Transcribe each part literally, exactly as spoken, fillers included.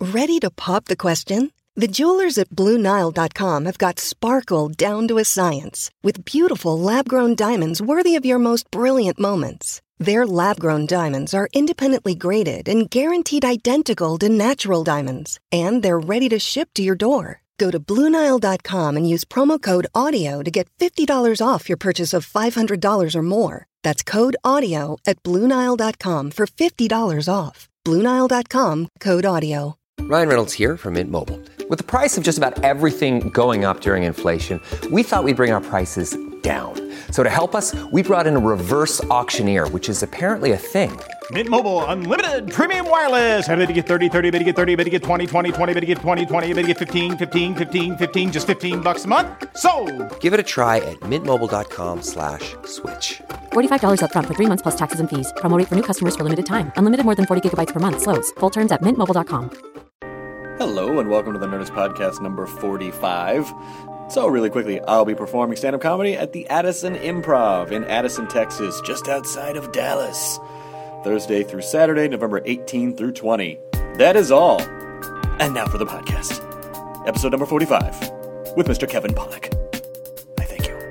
Ready to pop the question? The jewelers at Blue Nile dot com have got sparkle down to a science with beautiful lab-grown diamonds worthy of your most brilliant moments. Their lab-grown diamonds are independently graded and guaranteed identical to natural diamonds, and they're ready to ship to your door. Go to Blue Nile dot com and use promo code AUDIO to get fifty dollars off your purchase of five hundred dollars or more. That's code AUDIO at Blue Nile dot com for fifty dollars off. Blue Nile dot com, code AUDIO. Ryan Reynolds here from Mint Mobile. With the price of just about everything going up during inflation, we thought we'd bring our prices down. So to help us, we brought in a reverse auctioneer, which is apparently a thing. Mint Mobile Unlimited Premium Wireless. How to get thirty, thirty, how to get thirty, how to get twenty, twenty, twenty, how to get twenty, twenty, how to get fifteen, fifteen, fifteen, fifteen, just fifteen bucks a month? Sold! Give it a try at mintmobile.com slash switch. forty-five dollars up front for three months plus taxes and fees. Promo rate for new customers for limited time. Unlimited more than forty gigabytes per month. Slows full terms at mint mobile dot com. Hello and welcome to the Nerdist Podcast number forty-five. So really quickly, I'll be performing stand-up comedy at the Addison Improv in Addison, Texas, just outside of Dallas. Thursday through Saturday, November eighteenth through twentieth. That is all. And now for the podcast. Episode number forty-five with Mister Kevin Pollak. I thank you.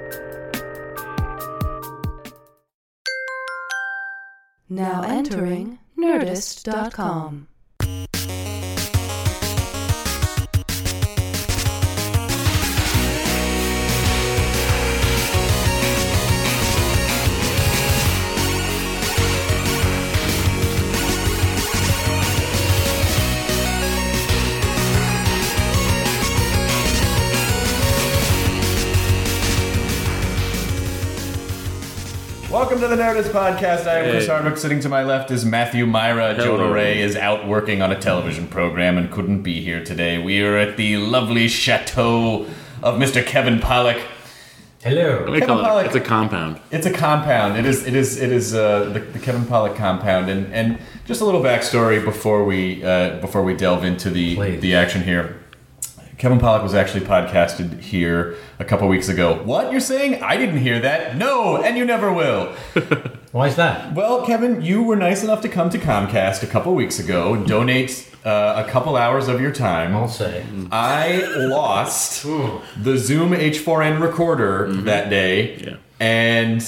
Now entering Nerdist dot com. Welcome to the Nerdist Podcast. I am hey. Chris Hardwick. Sitting to my left is Matthew Myra. Hello. Jonah Ray is out working on a television program and couldn't be here today. We are at the lovely chateau of Mister Kevin Pollak. Hello. Kevin Pollak. It's a compound. It's a compound. It is. It is. It is uh, the, the Kevin Pollak compound. And, and just a little backstory before we uh, before we delve into the Please. the action here. Kevin Pollak was actually podcasted here a couple weeks ago. What? You're saying? I didn't hear that. No, and you never will. Why is that? Well, Kevin, you were nice enough to come to Comcast a couple weeks ago and donate uh, a couple hours of your time. I'll say. I lost the Zoom H four n recorder mm-hmm. that day. Yeah. And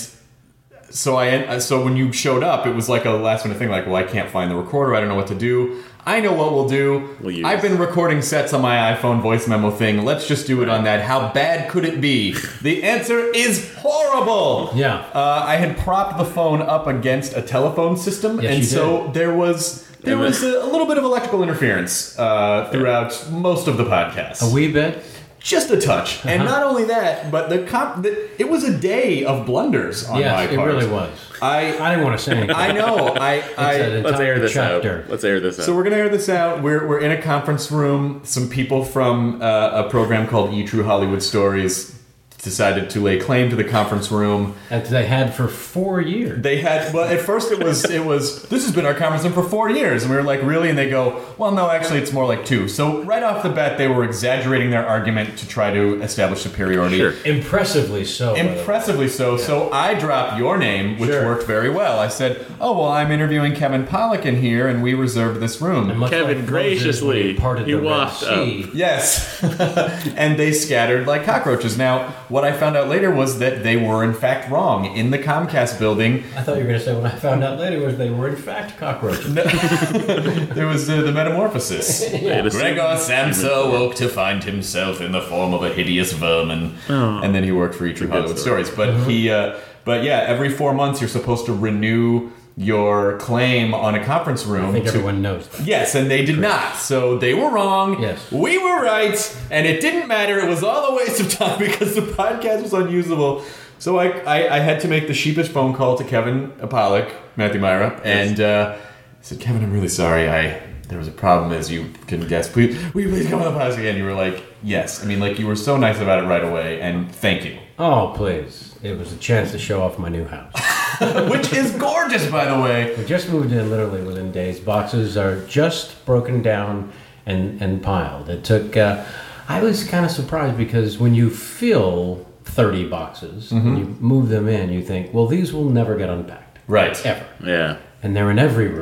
so I so when you showed up, it was like a last minute thing like, well, I can't find the recorder. I don't know what to do. I know what we'll do. We'll use. I've been recording sets on my iPhone voice memo thing. Let's just do it on that. How bad could it be? The answer is horrible. Yeah. Uh, I had propped the phone up against a telephone system, yes, and you so did. there was there was a, a little bit of electrical interference uh, throughout yeah. most of the podcast. A wee bit. Just a touch. Uh-huh. And not only that, but the, comp- the it was a day of blunders on yes, my part. Yes, it really was. I I didn't want to say anything. I know. I, I Let's air this chapter. out. Let's air this out. So we're going to air this out. We're we're in a conference room. Some people from uh, a program called E! True Hollywood Stories decided to lay claim to the conference room. That they had for four years. They had, well, at first it was, it was, this has been our conference room for four years. And we were like, really? And they go, well, no, actually it's more like two. So right off the bat, they were exaggerating their argument to try to establish superiority. Sure. Impressively so. Impressively so. Yeah. So I dropped your name, which sure. worked very well. I said, oh, well, I'm interviewing Kevin Pollak in here, and we reserved this room. And Kevin like graciously, he walked up. Yes. And they scattered like cockroaches. Now, what I found out later was that they were in fact wrong in the Comcast building. I thought you were going to say what I found out later was they were in fact cockroaches. No. There was uh, the metamorphosis. Yeah. Gregor Samsa woke to find himself in the form of a hideous vermin, oh. and then he worked for E! True Hollywood Stories. But mm-hmm. he, uh, but yeah, every four months you're supposed to renew your claim on a conference room. I think to, everyone knows that. Yes, and they did not. So they were wrong. Yes. We were right, and it didn't matter. It was all a waste of time because the podcast was unusable. So I, I, I had to make the sheepish phone call to Kevin Pollak, Matthew Myra, and uh, I said, Kevin, I'm really sorry. I there was a problem, as you can guess. Please, will you please come on the podcast again? You were like, yes. I mean, like, you were so nice about it right away, and thank you. Oh, please. It was a chance to show off my new house. Which is gorgeous, by the way. We just moved in literally within days. Boxes are just broken down and, and piled. It took... Uh, I was kind of surprised because when you fill thirty boxes, mm-hmm. when you move them in, you think, well, these will never get unpacked. Right. Ever. Yeah. And they're in every room.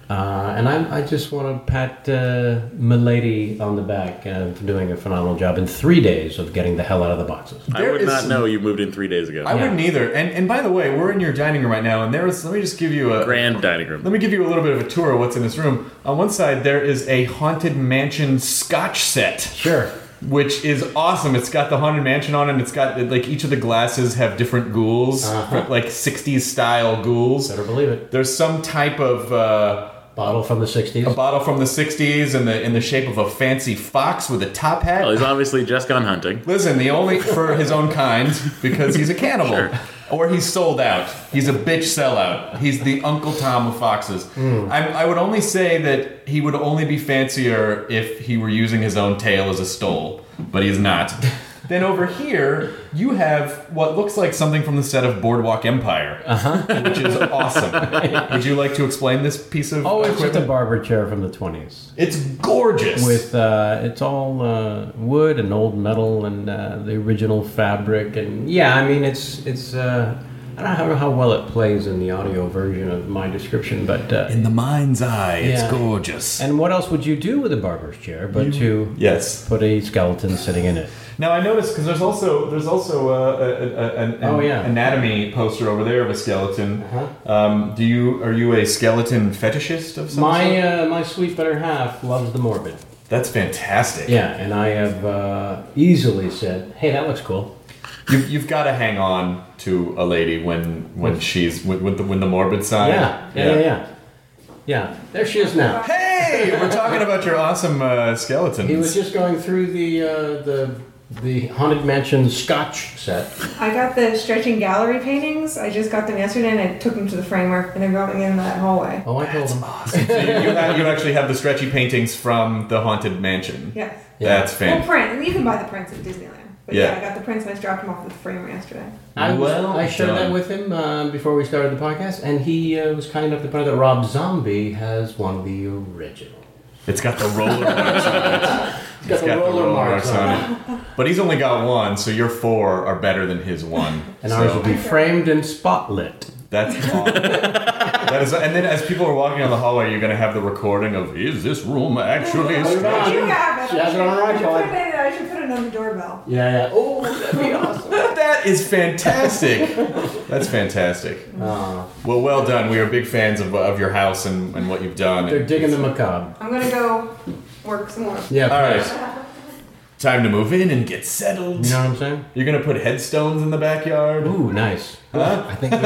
Uh, and I, I just want to pat uh, Milady on the back uh, for doing a phenomenal job in three days of getting the hell out of the boxes. I There would is not some- know you moved in three days ago. I wouldn't either. And and by the way, we're in your dining room right now, and there is. Let me just give you a Grand dining room. Let me give you a little bit of a tour of what's in this room. On one side, there is a Haunted Mansion Scotch set. Sure. Which is awesome. It's got the Haunted Mansion on it, and it's got, like, each of the glasses have different ghouls, Uh-huh. like sixties style ghouls. Better believe it. There's some type of uh, Bottle from the sixties. a bottle from the sixties in the in the shape of a fancy fox with a top hat. Well, he's obviously just gone hunting. Listen, the only for his own kind because he's a cannibal. Sure. Or he's sold out. He's a bitch sellout. He's the Uncle Tom of foxes. Mm. I, I would only say that he would only be fancier if he were using his own tail as a stole, but he's not. Then over here, you have what looks like something from the set of Boardwalk Empire, uh-huh. which is awesome. Would you like to explain this piece of Oh, it's equipment? just a barber chair from the twenties. It's gorgeous. With uh, it's all uh, wood and old metal and uh, the original fabric, and yeah, I mean it's it's. Uh, I don't know how well it plays in the audio version of my description, but uh, in the mind's eye, it's yeah. gorgeous. And what else would you do with a barber's chair but to Yes. put a skeleton sitting in it? Now I noticed because there's also there's also uh, a, a, a, an Oh, yeah. anatomy poster over there of a skeleton. Uh-huh. Um, do you are you a skeleton fetishist of some My sort? uh, my sweet better half loves the morbid. That's fantastic. Yeah, and I have uh, easily said, "Hey, that looks cool." You, you've got to hang on to a lady when when she's when, when the when the morbid side. Yeah, yeah, yeah, yeah. Yeah, there she is now. Hey, we're talking about your awesome uh, skeletons. He was just going through the uh, the the Haunted Mansion Scotch set. I got the stretching gallery paintings. I just got them yesterday and I took them to the framer and they're going in that hallway. Oh, I told him. So you, you, have, you actually have the stretchy paintings from the Haunted Mansion. Yes. That's Well, fantastic. print. And you can buy the prints at Disneyland. But Yeah. yeah, I got the prints and I just dropped them off at the framer yesterday. I, was, Well I shared done. that with him uh, before we started the podcast, and he uh, was kind enough to point out that Rob Zombie has one of the originals. It's got the roller marks on it. It's got the roller marks on it. But he's only got one, so your four are better than his one. And so ours will be framed and spotlit. That's awesome. That is, and then as people are walking down the hallway, you're going to have the recording of, is this room actually Hold on. stretchy? You have it. She has it on her I should put iPod. it in- I should put it on the doorbell. Yeah, yeah. Oh, that'd be awesome. That is fantastic. That's fantastic. Uh, Well, well done. We are big fans of, of your house and, and what you've done. they're digging the macabre. I'm going to go work some more. Yeah, All please. right. Time to move in and get settled. You know what I'm saying? You're going to put headstones in the backyard? Ooh, nice. Huh? I think that,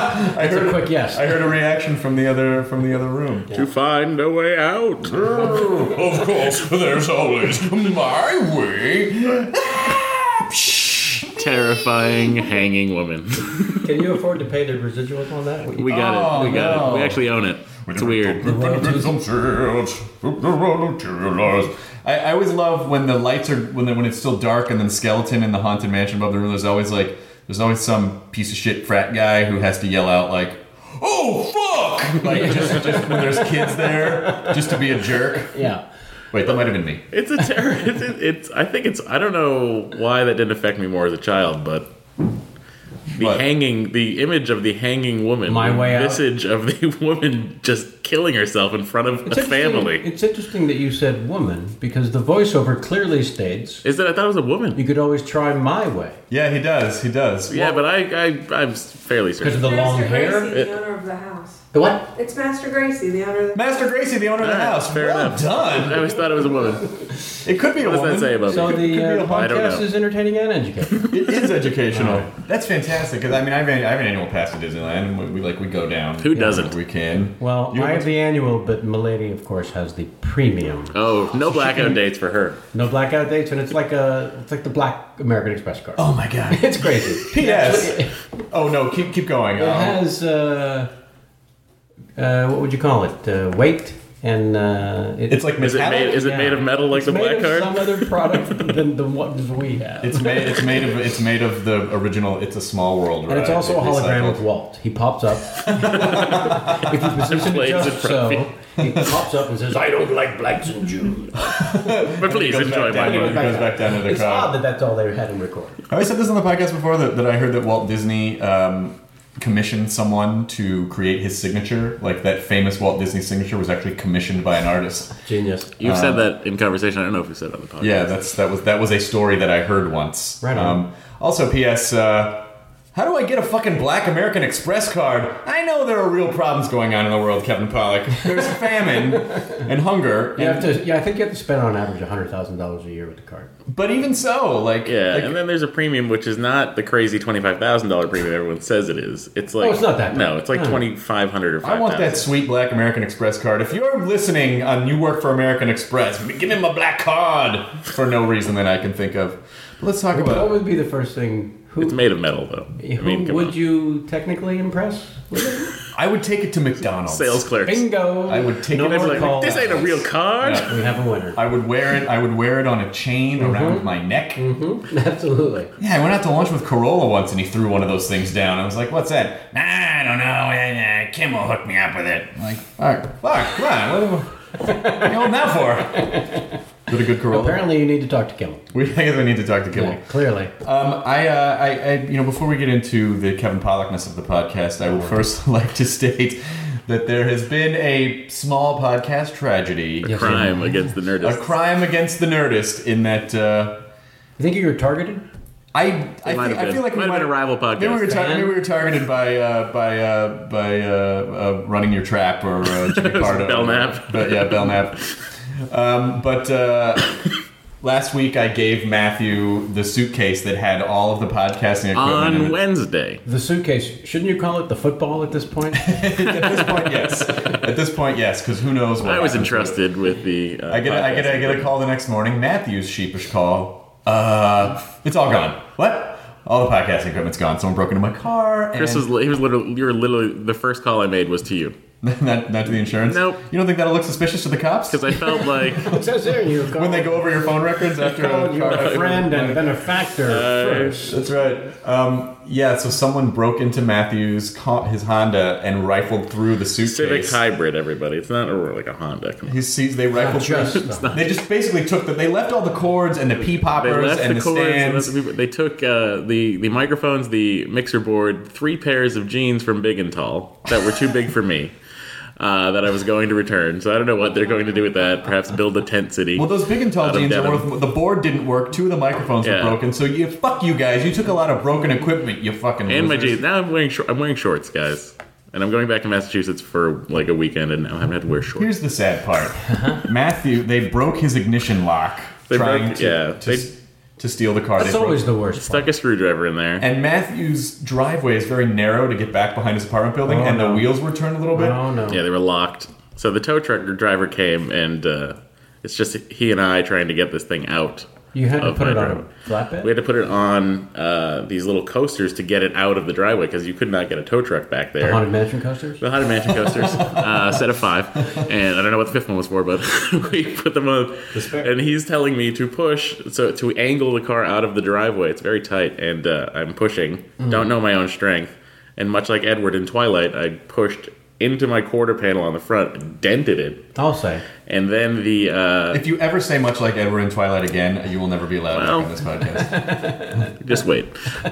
I that's a quick yes. I heard a reaction from the other from the other room. To find a way out. Of course, there's always my way. Terrifying hanging woman. Can you afford to pay the residuals on that? We got Oh, it. We got no. it. We actually own it. It's weird. I, I always love when the lights are when the, when it's still dark and then skeleton in the haunted mansion above the room. There's always like there's always some piece of shit frat guy who has to yell out like, "Oh fuck!" Like just, just when there's kids there, just to be a jerk. Yeah. Wait, that might have been me. It's a terror. It's, it's. I think it's. I don't know why that didn't affect me more as a child, but the What? hanging, the image of the hanging woman, My the way out. visage of the woman just killing herself in front of It's a interesting- family. It's interesting that you said woman because the voiceover clearly states Is that I thought it was a woman? you could always try my way Yeah, he does. He does. Yeah, but I, I, I'm fairly because certain. of the long Master hair. Gracie, the owner of the house. The what? It's Master Gracie, the owner of the Master Gracie, the owner of the All right, house. fair well enough. done. I always thought it was a woman. It could be a What does woman. that say about So me? Could the be a uh, I don't podcast know. is entertaining and educating. It is educational. That's fantastic. Because I mean, I have, an, I have an annual pass to Disneyland, and we, we like we go down. Who doesn't? We can. Well, You I have have the annual, but Milady, of course, has the premium. Oh, no blackout dates for her. No blackout dates, and it's like a it's like the Black American Express card. Oh my god. It's crazy. P S Oh no, keep keep going. It Um, has uh, uh, what would you call it? Uh, weight and uh, it, it's like Is it metallic. made? Is it yeah. made of metal like It's the made black of card? some other product than the ones we have. It's made. It's made of. It's made of the original. It's a Small World. And it's ride. also a They hologram recycled. with Walt. He pops up. If you position it Plays just in front of so, you. he pops up and says, "I don't like blacks and Jews." But please He goes enjoy back my down, movie. He goes back down to the It's car. odd that that's all they had him record. Have I said this on the podcast before that, that I heard that Walt Disney um, commissioned someone to create his signature. Like that famous Walt Disney signature was actually commissioned by an artist. Genius. You've Uh, said that in conversation. I don't know if you said it on the podcast. Yeah, that's that was that was a story that I heard once. Right on. Um, also, P S. Uh, how do I get a fucking Black American Express card? I know there are real problems going on in the world, Kevin Pollak. There's famine and hunger. You And, have to, yeah, I think you have to spend on average one hundred thousand dollars a year with the card. but even so, like, Yeah, like and then there's a premium which is not the crazy twenty-five thousand dollars premium everyone says it is. It's like Oh, it's not that bad. No, it's like No. twenty-five hundred dollars or I five thousand want that dollars. sweet Black American Express card. If you're listening on You Work for American Express, give me my black card for no reason that I can think of. But let's talk What about. would be the first thing? Who, It's made of metal, though. I who mean, come would on. you technically impress with it? I would take it to McDonald's. Sales clerks. Bingo! I would take no it They'd be more like, call this ain't a outs. real card. Yeah. We have a winner. I would wear it. I would wear it on a chain around my neck. Absolutely. Yeah, I went out to lunch with Corolla once, and he threw one of those things down. I was like, "What's that?" Nah, I don't know. Uh, Kim will hook me up with it. I'm like, all right, fuck, come on. What, what are you holding out for? Is it a good Corolla? Apparently, you need to talk to Kimmel. We, I guess we need to talk to Kimmel. Yeah, clearly. Um, I, uh, I, I, you know, before we get into the Kevin Pollakness of the podcast, I would first like to state that there has been a small podcast tragedy, Yes, Crime against the a Nerdist. crime against the Nerdist, in that uh, You think you were targeted? I, I, might think, have I been. feel like we Might have been a rival podcast. Maybe we were, tar- Fan? maybe we were targeted by uh, by uh, by uh, uh, Running Your Trap or uh, Jimmy Pardo. Belknap. But yeah, Belknap. Um, but uh, last week I gave Matthew the suitcase that had all of the podcasting equipment in On it. Wednesday. The suitcase. Shouldn't you call it the football at this point? At this point, yes. At this point, yes, because who knows what I was happens with it. entrusted with the. Uh, I get a, I get a, I get a podcasting. call the next morning. Matthew's sheepish call. Uh, it's all gone. What? All the podcasting equipment's gone. Someone broke into my car. And Chris was. He was literally. You were literally the first call I made was to you not, not to the insurance. Nope. You don't think that'll look suspicious to the cops? because I felt like. It says there you When they go over your phone records after called a you car a friend and benefactor first. That's right. Um, yeah, so someone broke into Matthew's co- his Honda and rifled through the suitcase. Civic hybrid, everybody. It's not a, like a Honda. Come on. He sees they rifled just through. the- They just basically took the. They left all the cords and the pea They poppers left and the the, cords. They, stands. left the people- they took uh, the the microphones, the mixer board, three pairs of jeans from Big and Tall that were too big for me. Uh, that I was going to return. So I don't know what they're going to do with that. Perhaps build a tent city. Well, those big and tall out of jeans are Devon. worth. The board didn't work. Two of the microphones Yeah. were broken. So you fuck you guys. You took a lot of broken equipment. You fucking And my losers. jeans. Now I'm wearing shor- I'm wearing shorts, guys. And I'm going back to Massachusetts for like a weekend, and now I haven't had to wear shorts. Here's the sad part. Matthew, they broke his ignition lock They trying broke- to, yeah, to, they- to steal the car. That's They broke- always the worst Stuck part. a screwdriver in there. And Matthew's driveway is very narrow to get back behind his apartment building, Oh, and no. the wheels were turned a little bit. Oh, no. Yeah, they were locked. So the tow truck driver came, and uh, it's just he and I trying to get this thing out. You had to of put my it on driveway. a flatbed? We had to put it on uh, these little coasters to get it out of the driveway because you could not get a tow truck back there. The Haunted Mansion coasters? The Haunted Mansion coasters, uh, set of five, and I don't know what the fifth one was for, but we put them on. And he's telling me to push, so to angle the car out of the driveway. It's very tight, and uh, I'm pushing. Mm. Don't know my own strength, and much like Edward in Twilight, I pushed into my quarter panel on the front, and dented it, I'll say. and then the. Uh, If you ever say much like Edward in Twilight again, you will never be allowed Well. back on this podcast. Just wait.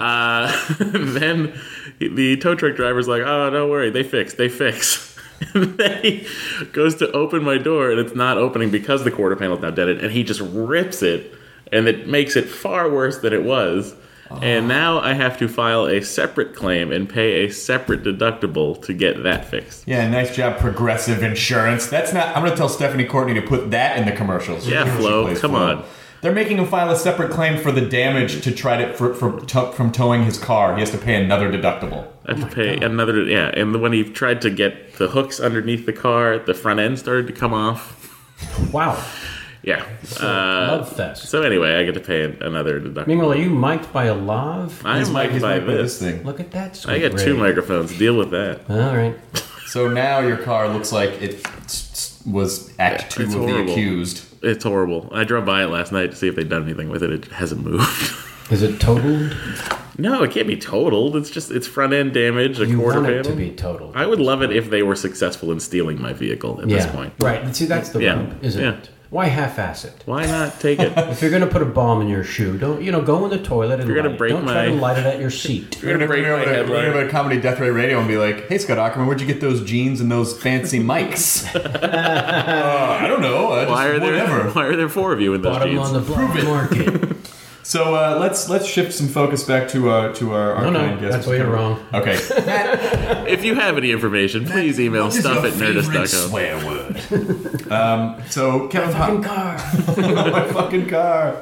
Uh, then the tow truck driver's like, "Oh, don't worry, they fix, they fix." And then he goes to open my door, and it's not opening because the quarter panel's now dented, and he just rips it, and it makes it far worse than it was. And now I have to file a separate claim and pay a separate deductible to get that fixed. Yeah, nice job, Progressive Insurance. That's not. I'm going to tell Stephanie Courtney to put that in the commercials. Yeah, She Flo, plays come Flo. on. They're making him file a separate claim for the damage to try to for, for tow, from towing his car. He has to pay another deductible. I have to pay another, yeah. And when he tried to get the hooks underneath the car, the front end started to come off. Wow. Yeah. So, Uh, love fest. So anyway, I get to pay an- another deductible. Meanwhile, are you mic'd by a lav? I'm He's mic- mic'd he's by mic'd by this. thing. Look at that sweet I get two rig. microphones. Deal with that. All right. So now your car looks like it s- s- was Act Two It's of horrible. The Accused. It's horrible. I drove by it last night to see if they'd done anything with it. It hasn't moved. Is it totaled? No, it can't be totaled. It's just it's front end damage, a You quarter want panel. it to be totaled. I would love it if they were successful in stealing my vehicle at yeah. this point. Right. See, that's the Yeah. rub, isn't Yeah. it? Why half-ass it? Why not take it? If you're going to put a bomb in your shoe, don't you know? Go in the toilet and If you're light gonna it. break Don't try my- to light it at your seat. You're gonna break my We're gonna headlight. go to Comedy Death Ray Radio and be like, "Hey, Scott Ackerman, where'd you get those jeans and those fancy mics?" uh, I don't know. Uh, just Why are there? whatever. Why are there four of you in those Bottom jeans? on the black market. So uh, let's let's shift some focus back to uh, to our, our No, no, kind guest. that's where you're wrong. Okay. If you have any information, please email What is stuff your at nerdist favorite dot com. swear word? um, so Kevin Fucking Pollock. car. My fucking car.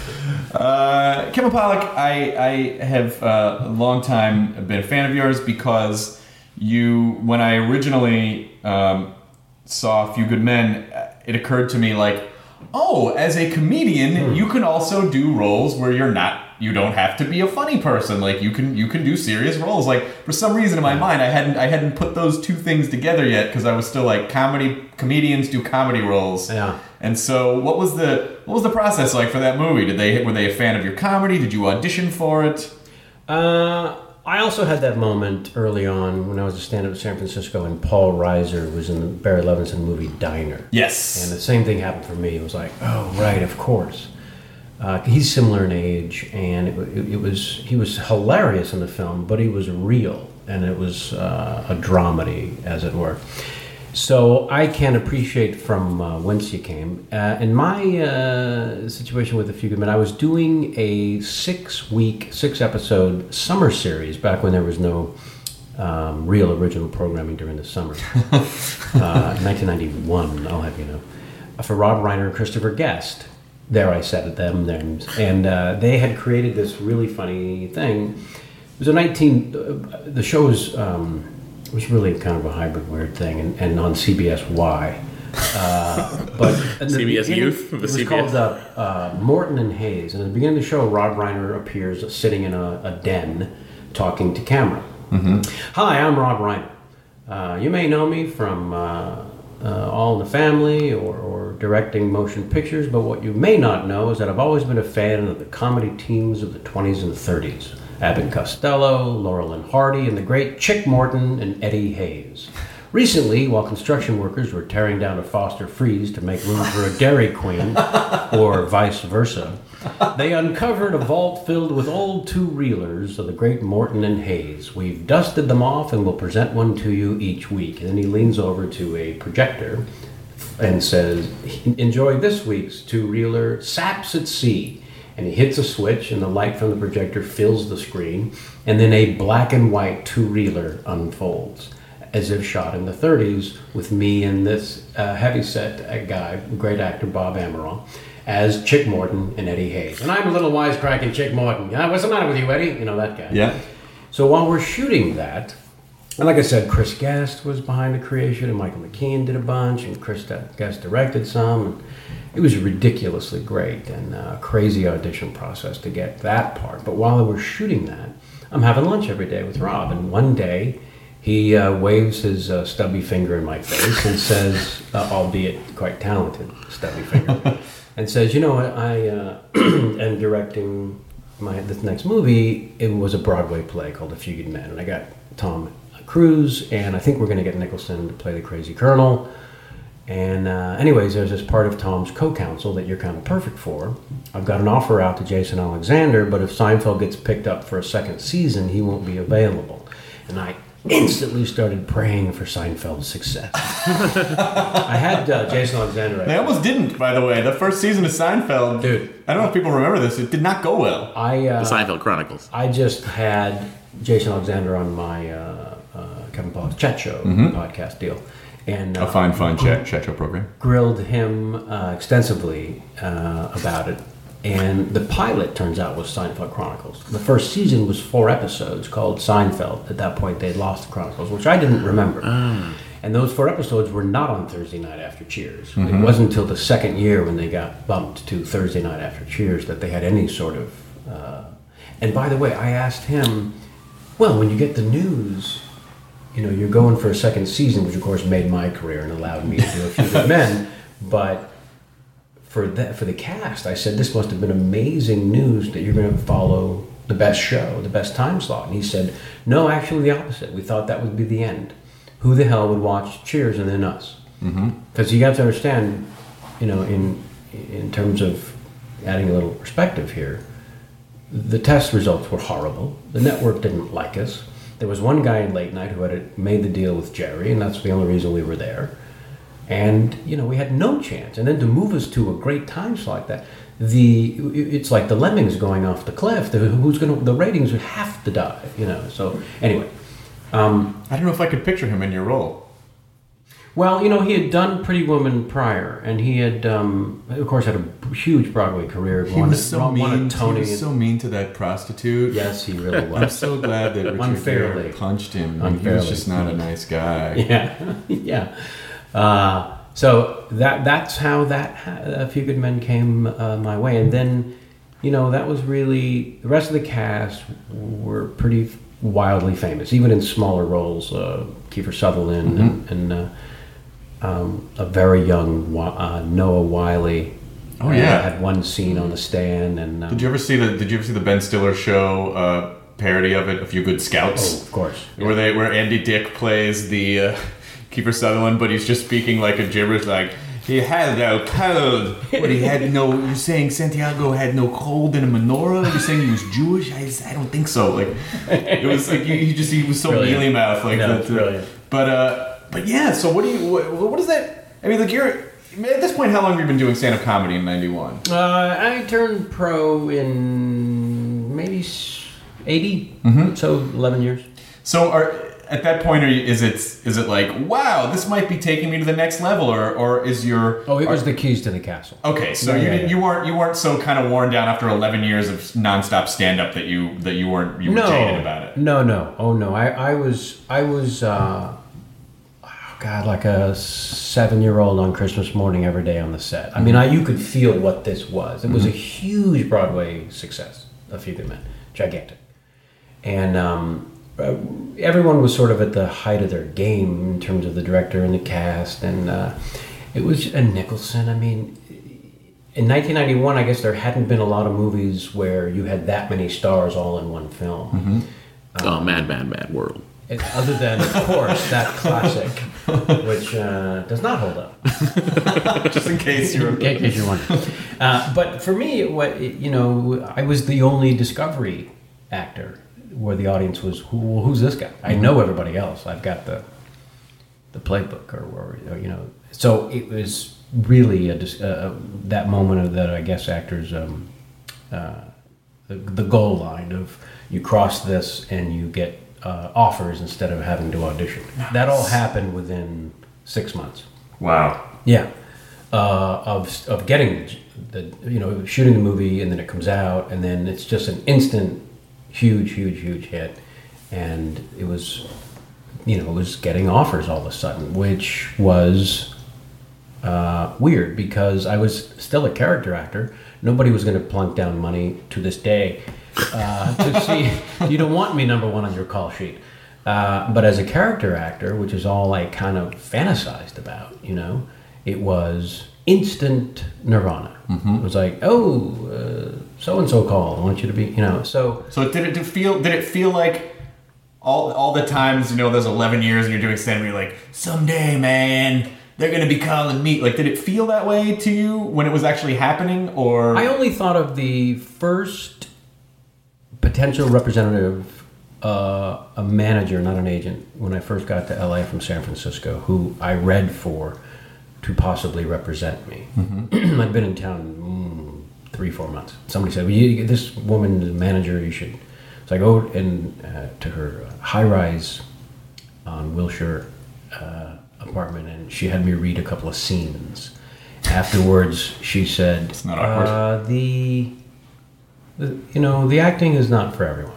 Uh, Kevin Pollock, I I have uh, a long time been a fan of yours because you, when I originally um, saw A Few Good Men, it occurred to me like, oh, as a comedian, you can also do roles where you're not, you don't have to be a funny person. Like you can, you can do serious roles. Like for some reason in my mind, I hadn't, I hadn't put those two things together yet because I was still like comedy, comedians do comedy roles. Yeah. And so, what was the, what was the process like for that movie? Did they, were they a fan of your comedy? Did you audition for it? Uh, I also had that moment early on when I was a stand-up in San Francisco and Paul Reiser was in the Barry Levinson movie Diner. Yes. And the same thing happened for me. It was like, oh, right, of course. Uh, he's similar in age, and it, it, it was he was hilarious in the film, but he was real, and it was uh, a dramedy, as it were. So I can appreciate from uh, whence you came. Uh, in my uh, situation with A Few Good Men, I was doing a six-week, six-episode summer series back when there was no um, real original programming during the summer. uh, nineteen ninety-one, I'll have you know, for Rob Reiner and Christopher Guest. There I said it, them names. And uh, they had created this really funny thing. It was a nineteen... Uh, the show was... Um, it was really kind of a hybrid weird thing, and, and on C B S Y. Uh, but in the C B S beginning, Youth? The It was C B S? called uh, uh, Morton and Hayes. And at the beginning of the show, Rob Reiner appears sitting in a, a den talking to camera. Mm-hmm. Hi, I'm Rob Reiner. Uh, you may know me from uh, uh, All in the Family or, or directing motion pictures, but what you may not know is that I've always been a fan of the comedy teams of the twenties and thirties. Abbott Costello, Laurel and Hardy, and the great Chick Morton and Eddie Hayes. Recently, while construction workers were tearing down a Foster Freeze to make room for a Dairy Queen, or vice versa, they uncovered a vault filled with old two-reelers of the great Morton and Hayes. We've dusted them off and will present one to you each week. And then he leans over to a projector and says, enjoy this week's two-reeler, Saps at Sea. And he hits a switch, and the light from the projector fills the screen, and then a black and white two-reeler unfolds, as if shot in the thirties, with me and this uh, heavyset guy, great actor Bob Amaral, as Chick Morton and Eddie Hayes. And I'm a little wisecracking Chick Morton. Uh, What's the matter with you, Eddie? You know, that guy. Yeah. So while we're shooting that, and like I said, Chris Guest was behind the creation, and Michael McKean did a bunch, and Chris Guest directed some, and it was ridiculously great and a crazy audition process to get that part. But while we're shooting that, I'm having lunch every day with Rob, and one day he uh, waves his uh, stubby finger in my face and says, uh, albeit quite talented stubby finger, and says, you know what, I uh, am directing my this next movie. It was a Broadway play called A Few Good Men, and I got Tom Cruise, and I think we're going to get Nicholson to play the crazy colonel. And uh, anyways, there's this part of Tom's co-counsel that you're kind of perfect for. I've got an offer out to Jason Alexander, but if Seinfeld gets picked up for a second season, he won't be available. And I instantly started praying for Seinfeld's success. I had uh, Jason Alexander. They almost didn't, by the way. The first season of Seinfeld, dude. I don't know if people remember this. It did not go well. I uh, The Seinfeld Chronicles. I just had Jason Alexander on my uh, uh, Kevin Pollock's Chat Show Mhm. podcast deal. And, uh, A fine, fine chat, chat show program. Grilled him uh, extensively uh, about it. And the pilot, turns out, was Seinfeld Chronicles. The first season was four episodes called Seinfeld. At that point, they'd lost the Chronicles, which I didn't remember. Ah. And those four episodes were not on Thursday night after Cheers. Mhm. It wasn't until the second year when they got bumped to Thursday night after Cheers that they had any sort of... Uh... And by the way, I asked him, well, when you get the news... You know, you're going for a second season, which of course made my career and allowed me to do A Few Good Men. But for that, for the cast, I said, this must have been amazing news that you're going to follow the best show, the best time slot. And he said, no, actually the opposite. We thought that would be the end. Who the hell would watch Cheers and then us? Because Mm-hmm. you got to understand, you know, in in terms of adding a little perspective here, the test results were horrible. The network didn't like us. There was one guy in late night who had made the deal with Jerry, and that's the only reason we were there. And, you know, we had no chance. And then to move us to a great time slot like that, the it's like the lemmings going off the cliff. The, who's going to, the ratings would have to die, you know. So, anyway. Um, I don't know if I could picture him in your role. Well, you know, he had done Pretty Woman prior, and he had, um, of course, had a huge Broadway career. He won, was so won mean. a Tony. He was so mean to that prostitute. Yes, he really was. I'm so glad that Richard Unfairly. Gere punched him. Unfairly. He was just not a nice guy. Yeah, yeah. Uh, so that that's how that A Few Good Men came uh, my way, and then, you know, that was really the rest of the cast were pretty wildly famous, even in smaller roles. Uh, Kiefer Sutherland mm-hmm. and. and uh, Um, a very young uh, Noah Wiley. Oh yeah, uh, had one scene on the stand. And um, did you ever see the Did you ever see the Ben Stiller show uh, parody of it? A Few Good Scouts. Oh, of course. Where yeah. they where Andy Dick plays the uh, Kiefer Sutherland, but he's just speaking like a gibberish, like he had no cold. What he had no? You're saying Santiago had no cold in a menorah? You're saying he was Jewish? I, I don't think so. Like it was like he just he was so mealy mouthed like no, that. Brilliant. But uh. But yeah, so what do you, what, what is that, I mean, like you're, at this point, how long have you been doing stand-up comedy in ninety-one? Uh, I turned pro in maybe eighty, mm-hmm. so eleven years. So are, at that point, are you, is it is it like, wow, this might be taking me to the next level, or or is your... Oh, it was are, the keys to the castle. Okay, so yeah, you yeah, yeah. you weren't you weren't so kind of worn down after eleven years of nonstop stand-up that you that you weren't, you were no, jaded about it. No, no, oh no, I, I was, I was, uh, God, like a seven-year-old on Christmas morning every day on the set. I mean, I, you could feel what this was. It was mm-hmm. a huge Broadway success, A Few Good Men, gigantic. And um, uh, everyone was sort of at the height of their game in terms of the director and the cast. And uh, it was a Nicholson. I mean, in nineteen ninety-one, I guess there hadn't been a lot of movies where you had that many stars all in one film. Mm-hmm. Um, oh, Mad, Mad, Mad World. Other than, of course, that classic, which uh, does not hold up. Just in case you're in case you're wondering. Uh, but for me, what you know, I was the only Discovery actor where the audience was, Who, "Who's this guy?" I know everybody else. I've got the the playbook, or, or you know. So it was really a, uh, that moment of that. I guess actors, um, uh, the, the goal line of you cross this and you get. Uh, offers instead of having to audition. Nice. That all happened within six months. Wow. Yeah. Uh, of of getting the, you know, shooting the movie, and then it comes out, and then it's just an instant, huge, huge, huge hit. And it was, you know, it was getting offers all of a sudden, which was uh, weird because I was still a character actor. Nobody was going to plunk down money to this day uh, to see, you don't want me number one on your call sheet. Uh, but as a character actor, which is all I kind of fantasized about, you know, it was instant nirvana. Mm-hmm. It was like, oh, uh, so-and-so call, I want you to be, you know, so. So did it feel, did it feel like all all the times, you know, those eleven years and you're doing stand-up, you're like, someday, man, they're going to be calling me. Like, did it feel that way to you when it was actually happening, or? I only thought of the first potential representative, uh, a manager, not an agent, when I first got to L A from San Francisco, who I read for to possibly represent me. Mm-hmm. I'd been in town mm, three, four months. Somebody said, well, you, this woman, the manager, you should. So I go in uh, to her high-rise on Wilshire uh, apartment, and she had me read a couple of scenes. Afterwards, she said, "It's not awkward. Uh, the, the, you know, the acting is not for everyone."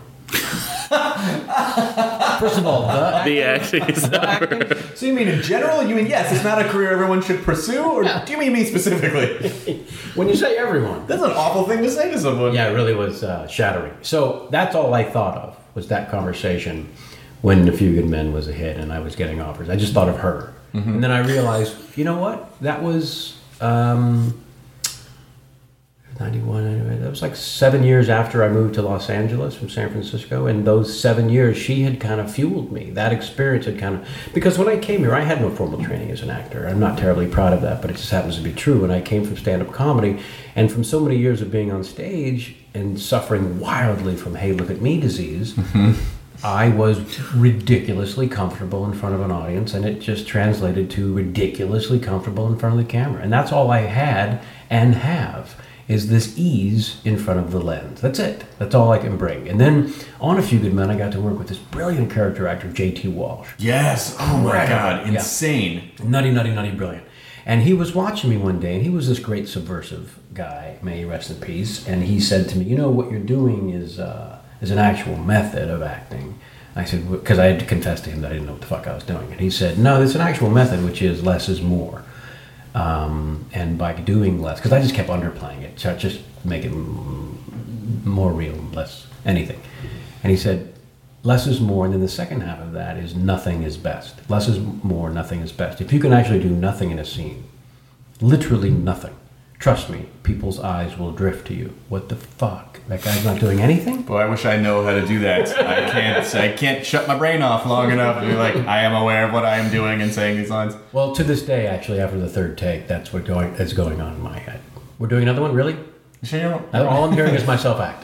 First of all, the, the acting is the not acting. for... So you mean in general? You mean yes, it's not a career everyone should pursue, or Yeah. do you mean me specifically? When you say everyone, That's an awful thing to say to someone. yeah, it really was uh, shattering. So that's all I thought of was that conversation when A Few Good Men was a hit and I was getting offers. I just thought of her. Mm-hmm. And then I realized, you know what? That was um, ninety-one, that was like seven years after I moved to Los Angeles from San Francisco. And those seven years, she had kind of fueled me. That experience had kind of, because when I came here, I had no formal training as an actor. I'm not terribly proud of that, but it just happens to be true. And I came from stand-up comedy, and from so many years of being on stage and suffering wildly from "Hey, look at me" disease, mm-hmm. I was ridiculously comfortable in front of an audience, and it just translated to ridiculously comfortable in front of the camera. And that's all I had and have, is this ease in front of the lens. That's it. That's all I can bring. And then on A Few Good Men, I got to work with this brilliant character actor, J T Walsh. Yes. Oh my God. Insane. Yeah. Nutty, nutty, nutty brilliant. And he was watching me one day, and he was this great subversive guy, may he rest in peace. And he said to me, you know, what you're doing is uh, is an actual method of acting. I said, because I had to confess to him that I didn't know what the fuck I was doing. And he said, no, there's an actual method, which is less is more. Um, and by doing less, because I just kept underplaying it, so just make it m- more real, less anything. And he said, less is more, and then the second half of that is nothing is best. Less is more, nothing is best. If you can actually do nothing in a scene, literally nothing, trust me, people's eyes will drift to you. What the fuck? That guy's not doing anything? Boy, I wish I know how to do that. I can't I can't shut my brain off long enough to be like, I am aware of what I am doing and saying these lines. Well, to this day, actually, after the third take, that's what going that's going on in my head. We're doing another one? Really? Sure. All I'm hearing is myself act.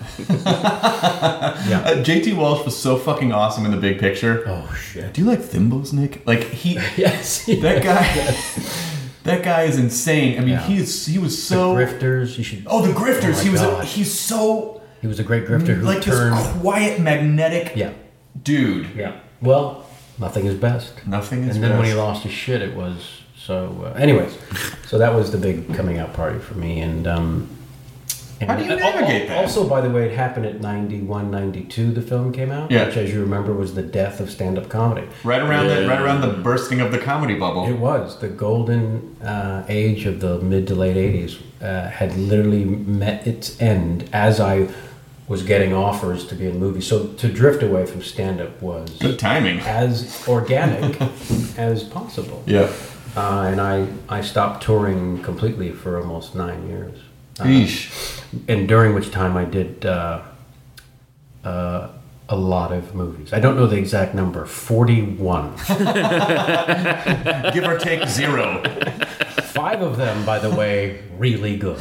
Yeah. Uh, J T Walsh was so fucking awesome in The Big Picture. Oh, shit. Do you like thimbles, Nick? Like, he... Yes. That guy... That guy is insane. I mean, Yeah. he is, he was so... The Grifters, you should... Oh, The Grifters. Oh my he was a, God. he's so... He was a great grifter who like turned... this quiet, magnetic Yeah. dude. Yeah. Well, nothing is best. Nothing is And then best. when he lost his shit, it was so... Uh, anyways, so that was the big coming out party for me. And... Um, and How do you navigate that? Also, by the way, it happened at ninety-one, ninety-two, the film came out. Yeah. Which, as you remember, was the death of stand-up comedy. Right around the right around the bursting of the comedy bubble. It was. The golden uh, age of the mid to late eighties uh, had literally met its end as I was getting offers to be in movies. So to drift away from stand-up was... Good timing. As organic as possible. Yeah. Uh, and I, I stopped touring completely for almost nine years. Uh, Eesh. And during which time I did uh, uh, a lot of movies. I don't know the exact number, forty-one. Give or take zero. Five of them, by the way, really good.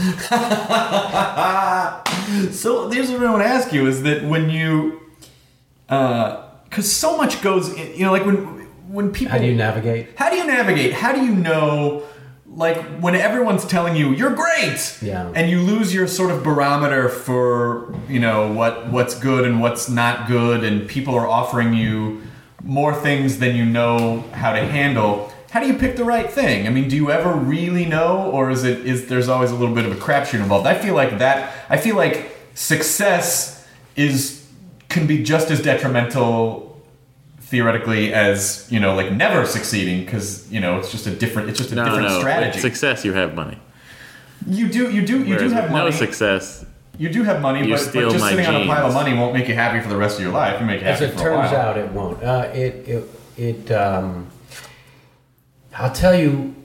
So here's what I want to ask you is that when you, because uh, so much goes, in, you know, like when when people. How do you navigate? How do you navigate? How do you know, like when everyone's telling you you're great, yeah, and you lose your sort of barometer for you know what what's good and what's not good, and people are offering you more things than you know how to handle. How do you pick the right thing? I mean, do you ever really know, or is it is there's always a little bit of a crapshoot involved? I feel like that. I feel like success is can be just as detrimental theoretically as you know, like never succeeding, because you know it's just a different it's just a no, different no. strategy. With success, you have money. You do you do you Whereas do have with money. No success. You do have money, You but, steal but just my sitting on a pile of genes. money won't make you happy for the rest of your life. You make you As happy it for a turns while. out, it won't. Uh, it it it. Um, I'll tell you.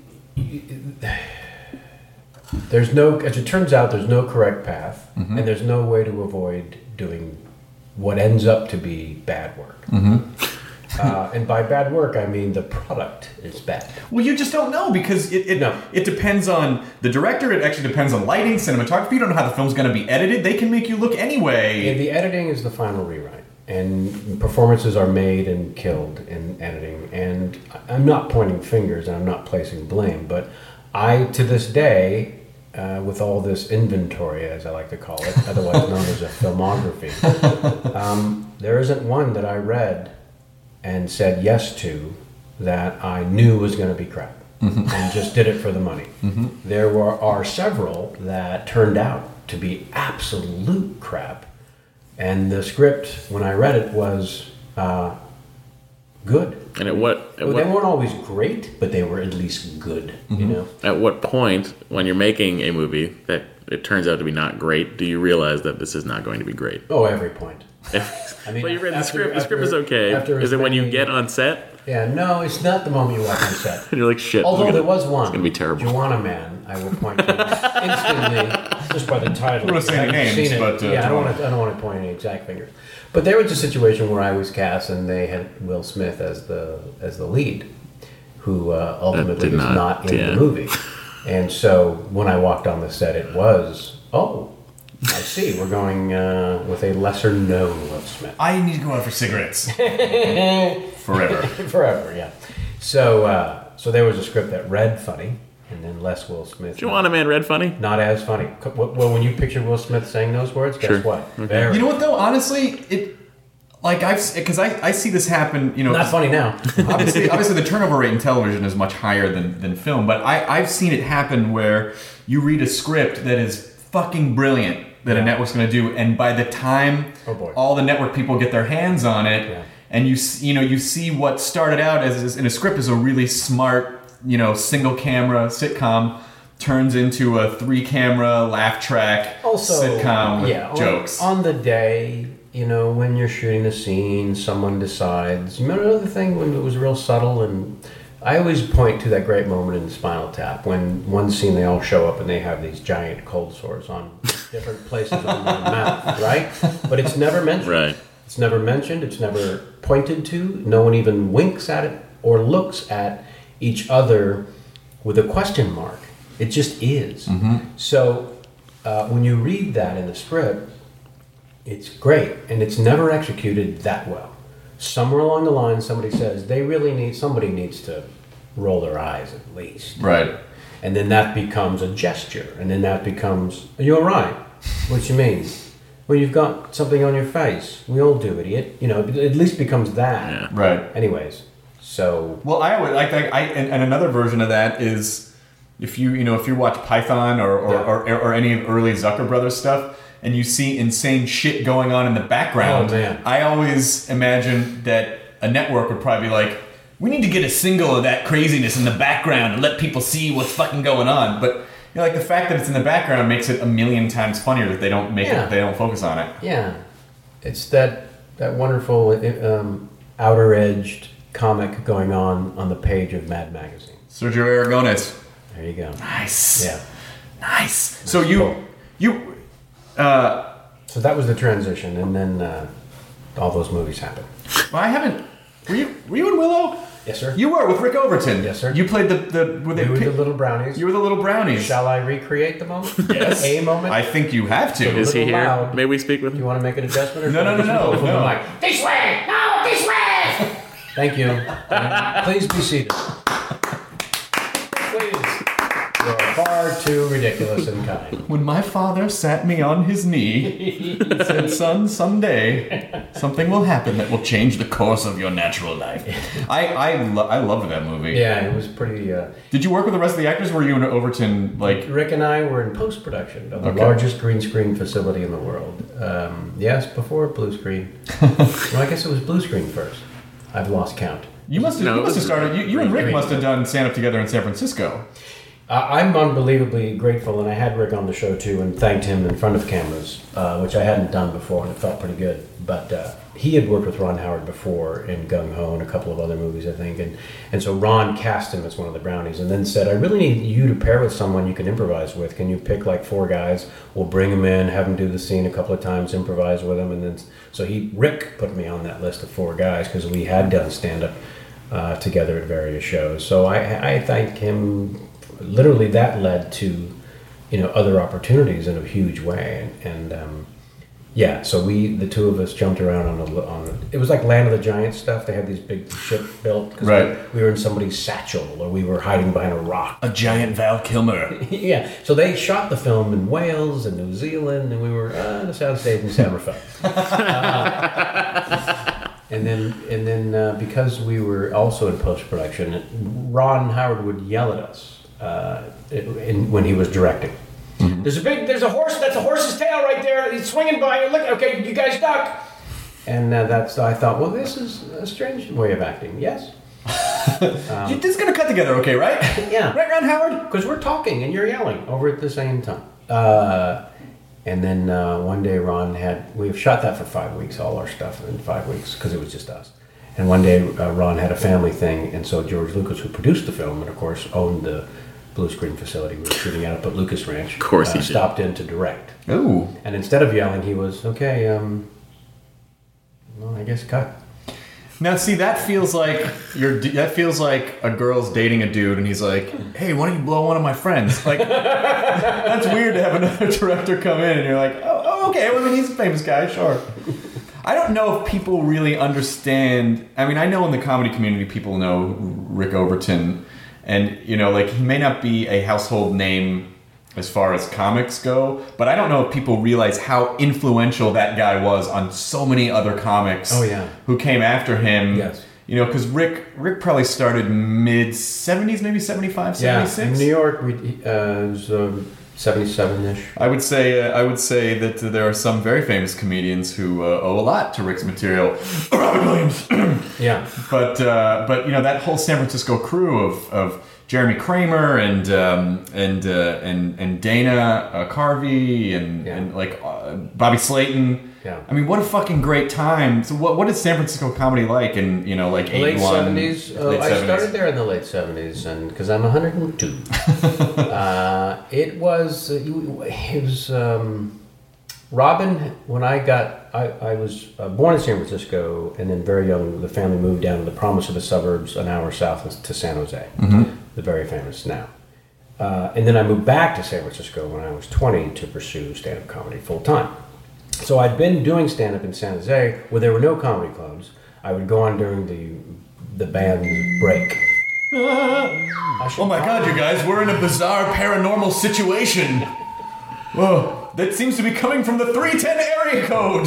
There's no. As it turns out, there's no correct path, Mm-hmm. and there's no way to avoid doing what ends up to be bad work. Mm-hmm. uh, and by bad work, I mean the product is bad. Well, you just don't know because it it, No. it depends on the director. It actually depends on lighting, cinematography. You don't know how the film's going to be edited. They can make you look anyway. And the editing is the final rewrite, and performances are made and killed in editing. And I'm not pointing fingers and I'm not placing blame, but I, to this day, uh, with all this inventory, as I like to call it, otherwise known as a filmography, um, there isn't one that I read and said yes to that I knew was going to be crap. Mm-hmm. And just did it for the money. Mm-hmm. There were are several that turned out to be absolute crap. And the script, when I read it, was uh, good. And at what? At Well, what they weren't always great, but they were at least good. Mm-hmm. You know. At what point, when you're making a movie that it turns out to be not great, do you realize that this is not going to be great? Oh, every point. I mean, but you read the after- script. The script is after- okay. after Is it when you spending- get on set Yeah, no, it's not the moment you walk on set. and you're like, shit? Although we're there gonna- was one. It's gonna be terrible. Joanna Man, I will point to instantly, just by the title. I don't wanna say If you any haven't names, seen it- but, uh, yeah, I don't Joanna. want to. I don't want to point any exact fingers. But there was a situation where I was cast, and they had Will Smith as the as the lead, who uh, ultimately did was not- not in yeah. the movie. And so when I walked on the set, it was oh. I see. We're going uh, with a lesser known Will Smith. I need to go out for cigarettes. Forever. Forever, yeah. So, uh, so there was a script that read funny, and then less Will Smith. Joanna Man read funny? Not as funny. C- Well, when you picture Will Smith saying those words, guess Sure. what? Okay. Very You know what though? Honestly, it like I've because I, I see this happen. You know, not funny now. obviously, obviously the turnover rate in television is much higher than, than film, but I, I've seen it happen where you read a script that is fucking brilliant that Yeah. a network's going to do, and by the time Oh, boy. all the network people get their hands on it, Yeah. and you s- you know you see what started out as as in a script as a really smart you know single camera sitcom turns into a three camera laugh track Also, sitcom with yeah, on- jokes. On, the day, you know, when you're shooting the scene, someone decides. Remember the thing when it was real subtle? And I always point to that great moment in Spinal Tap when one scene they all show up and they have these giant cold sores on different places on their mouth, right? But it's never mentioned. Right. It's never mentioned. It's never pointed to. No one even winks at it or looks at each other with a question mark. It just is. So uh, when you read that in the script, it's great, and it's never executed that well. Somewhere along the line, somebody says they really need somebody needs to roll their eyes at least, Right. and then that becomes a gesture, and then that becomes, "Are you all right? What you mean? Well, you've got something on your face. We all do, idiot. You know, it at least becomes that. Yeah. Right. Anyways, so Well, I would like that. I and, and another version of that is if you you know if you watch Python or or, Yeah. or, or any of early Zucker Brothers stuff, and you see insane shit going on in the background. Oh, man. I always imagine that a network would probably be like, we need to get a single of that craziness in the background and let people see what's fucking going on. But you know, like the fact that it's in the background makes it a million times funnier that they don't make Yeah. it. They don't focus on it. yeah, it's that that wonderful um, outer-edged comic going on on the page of Mad Magazine. Sergio Aragones. There you go. Nice. Yeah. Nice. So you cool. you. Uh, So that was the transition, and then uh, all those movies happened. Well, I haven't. Were you? Were you in Willow? Yes, sir. You were with Rick Overton. Yes, sir. You played the the. Were they We were pick- the little brownies. You were the little brownies. Shall I recreate the moment? Yes. A moment? I think you have to. Is he little here? loud. May we speak with Do you him? want to make an adjustment? Or No, no, no, no, From the no. mic. This way! No, this way! Thank you. And please be seated. Please. You're far too ridiculous and kind. When my father sat me on his knee and said, "Son, someday something will happen that will change the course of your natural life." I I, lo- I loved that movie. Yeah, it was pretty... Uh, Did you work with the rest of the actors? Were you in Overton like? Rick and I were in post-production of the Okay. largest green screen facility in the world. Um, yes, before blue screen. No, I guess it was blue screen first. I've lost count. You must have. No, you it must have was started. You, you and Rick green. must have done stand up together in San Francisco. Uh, I'm unbelievably grateful, and I had Rick on the show too, and thanked him in front of cameras, uh, which I hadn't done before, and it felt pretty good. But uh, he had worked with Ron Howard before in Gung Ho and a couple of other movies, I think, and and so Ron cast him as one of the brownies, and then said, "I really need you to pair with someone you can improvise with. Can you pick like four guys? We'll bring them in, have them do the scene a couple of times, improvise with them, and then so he Rick put me on that list of four guys because we had done stand up uh, together at various shows. So I, I thank him." Literally, that led to, you know, other opportunities in a huge way, and, and um, yeah. So we, the two of us, jumped around on the on. The, it was like Land of the Giants stuff. They had these big ship built, 'cause Right. We, we were in somebody's satchel, or we were hiding behind a rock. A giant Val Kilmer. Yeah. So they shot the film in Wales and New Zealand, and we were uh, on a soundstage in San Rafael. uh, And then, and then, uh, because we were also in post production, Ron Howard would yell at us uh, in, when he was directing. Mm-hmm. There's a big, there's a horse. That's a horse's tail right there. He's swinging by. Look, okay, you guys duck. And uh, that's, I thought, well, this is a strange way of acting. Yes. um, this is gonna cut together, okay, right? Yeah. Right, Ron Howard. Because we're talking and you're yelling over at the same time. Uh, And then uh, one day Ron had, we shot that for five weeks, all our stuff in five weeks, because it was just us. And one day uh, Ron had a family thing, and so George Lucas, who produced the film and of course owned the blue screen facility we were shooting at up at Lucas Ranch, Of course he uh, did. stopped in to direct. Ooh. And instead of yelling, he was, okay, um, well, I guess cut. Now, see, that feels like you're. That feels like a girl's dating a dude, and he's like, "Hey, why don't you blow one of my friends?" Like, that's weird to have another director come in, and you're like, "Oh, oh okay. Well, I mean, he's a famous guy, sure." I don't know if people really understand. I mean, I know in the comedy community, people know Rick Overton, and you know, like he may not be a household name as far as comics go, but I don't know if people realize how influential that guy was on so many other comics. Oh, yeah. Who came after him. Yes. You know, because Rick Rick probably started mid seventies, maybe seventy-five, seventy-six. Yeah, in New York, we, uh, it was um, seventy-seven-ish. I would say uh, I would say that there are some very famous comedians who uh, owe a lot to Rick's material. Robin Williams. Yeah. But uh, but you know that whole San Francisco crew of, of Jeremy Kramer and um, and uh, and and Dana uh, Carvey and Yeah. and like uh, Bobby Slayton. Yeah. I mean, what a fucking great time. So what what is San Francisco comedy like in, you know, like The late eighty-one? seventies. Uh, late I seventies? started there in the late seventies, and because I'm one hundred two, uh, it was uh, you- it was um, Robin. When I got, I, I was uh, born in San Francisco, and then very young, the family moved down to the Promise of the Suburbs, an hour south of- to San Jose, the very famous now. Uh, and then I moved back to San Francisco when I was twenty to pursue stand-up comedy full time. So I'd been doing stand-up in San Jose where there were no comedy clubs. I would go on during the the band's break. Oh my god, you guys, we're in a bizarre paranormal situation. Whoa, that seems to be coming from the three ten area code.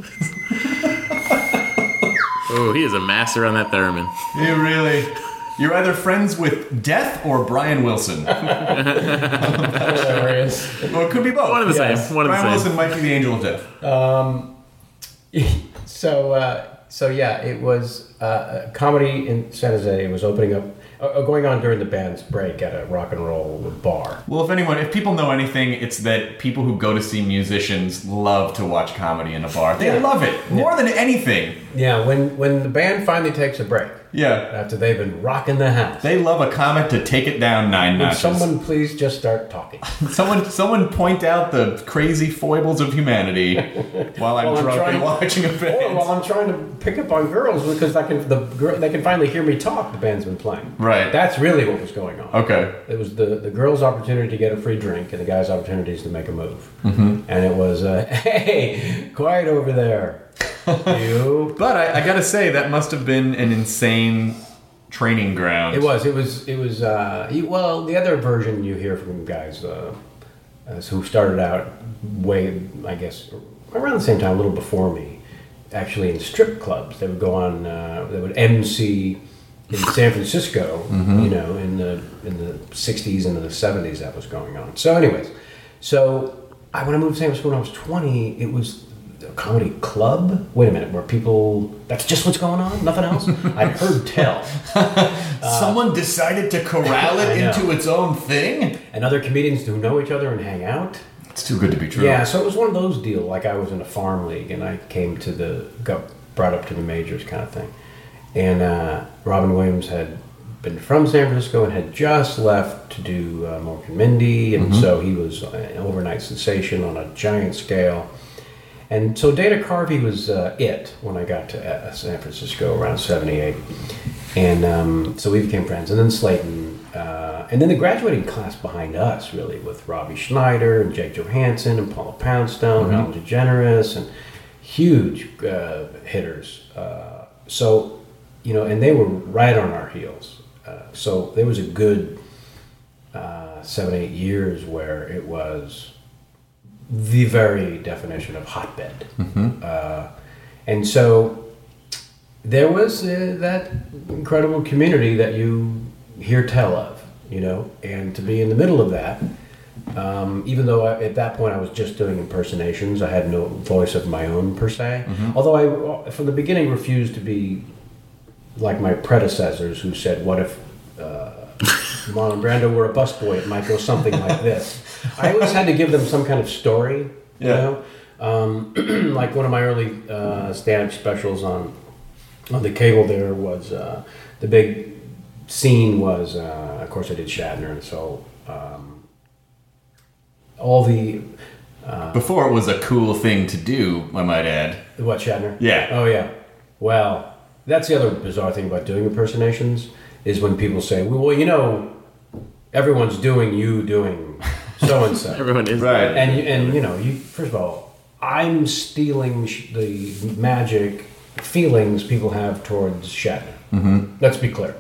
Oh, he is a master on that theremin. You really... You're either friends with Death or Brian Wilson. Hilarious. Well, it could be both. One of the Yes. same. One of the Brian same. Wilson might be the angel of death. So, uh, so yeah, it was uh, comedy in San Jose. It was opening up, uh, going on during the band's break at a rock and roll bar. Well, if anyone, if people know anything, it's that people who go to see musicians love to watch comedy in a bar. They Yeah. love it more than anything. Yeah, when when the band finally takes a break Yeah. after they've been rocking the house, They love a comic to take it down nine would notches. someone please just start talking? Someone, someone point out the crazy foibles of humanity while I'm While I'm drunk and trying- watching a Or band. while I'm trying to pick up on girls because I can the gir- they can finally hear me talk. The band's been playing. Right. That's really what was going on. Okay. It was the, the girl's opportunity to get a free drink and the guy's opportunities to make a move. Mm-hmm. And it was, uh, hey, quiet over there. You. But I, I gotta say, that must have been an insane training ground. It was, it was, it was, uh, he- well, the other version you hear from guys uh, as who started out way, I guess, around the same time, a little before me, actually in strip clubs. They would go on, uh, they would M C in San Francisco, you know, in the in the sixties and the seventies that was going on. So anyways, so I, when I moved to San Francisco when I was twenty, it was a comedy club. Wait a minute, where people, that's just what's going on? Nothing else? I'd heard tell. Someone decided to corral it I know. into its own thing? And other comedians who know each other and hang out. It's too good to be true. Yeah, so it was one of those deals. Like I was in a farm league, and I came to the got brought up to the majors kind of thing. And uh, Robin Williams had been from San Francisco and had just left to do uh, Mork and Mindy, and so he was an overnight sensation on a giant scale. And so Dana Carvey was uh, it when I got to uh, San Francisco around seventy-eight. And um, so we became friends. And then Slayton. Uh, and then the graduating class behind us, really, with Robbie Schneider and Jake Johansson and Paula Poundstone and Ellen DeGeneres and huge uh, hitters. Uh, so, you know, and they were right on our heels. Uh, so there was a good uh, seven, eight years where it was the very definition of hotbed. Uh, and so there was uh, that incredible community that you hear tell of, you know, and to be in the middle of that, um, even though I, at that point I was just doing impersonations, I had no voice of my own per se. Although I, from the beginning, refused to be like my predecessors who said, what if uh, Marlon Brando were a busboy? It might go something like this. I always had to give them some kind of story You know? Um, like one of my early uh, stand-up specials on on the cable there was uh, the big scene was, uh, of course, I did Shatner, and so um, all the uh, before it was a cool thing to do, I might add. What, Shatner? Yeah. Oh yeah. Well, that's the other bizarre thing about doing impersonations is when people say, "Well, well you know, everyone's doing you doing so and so." Everyone is right, and you, and you know, you first of all, I'm stealing sh- the magic feelings people have towards Shatner. Mm-hmm. Let's be clear.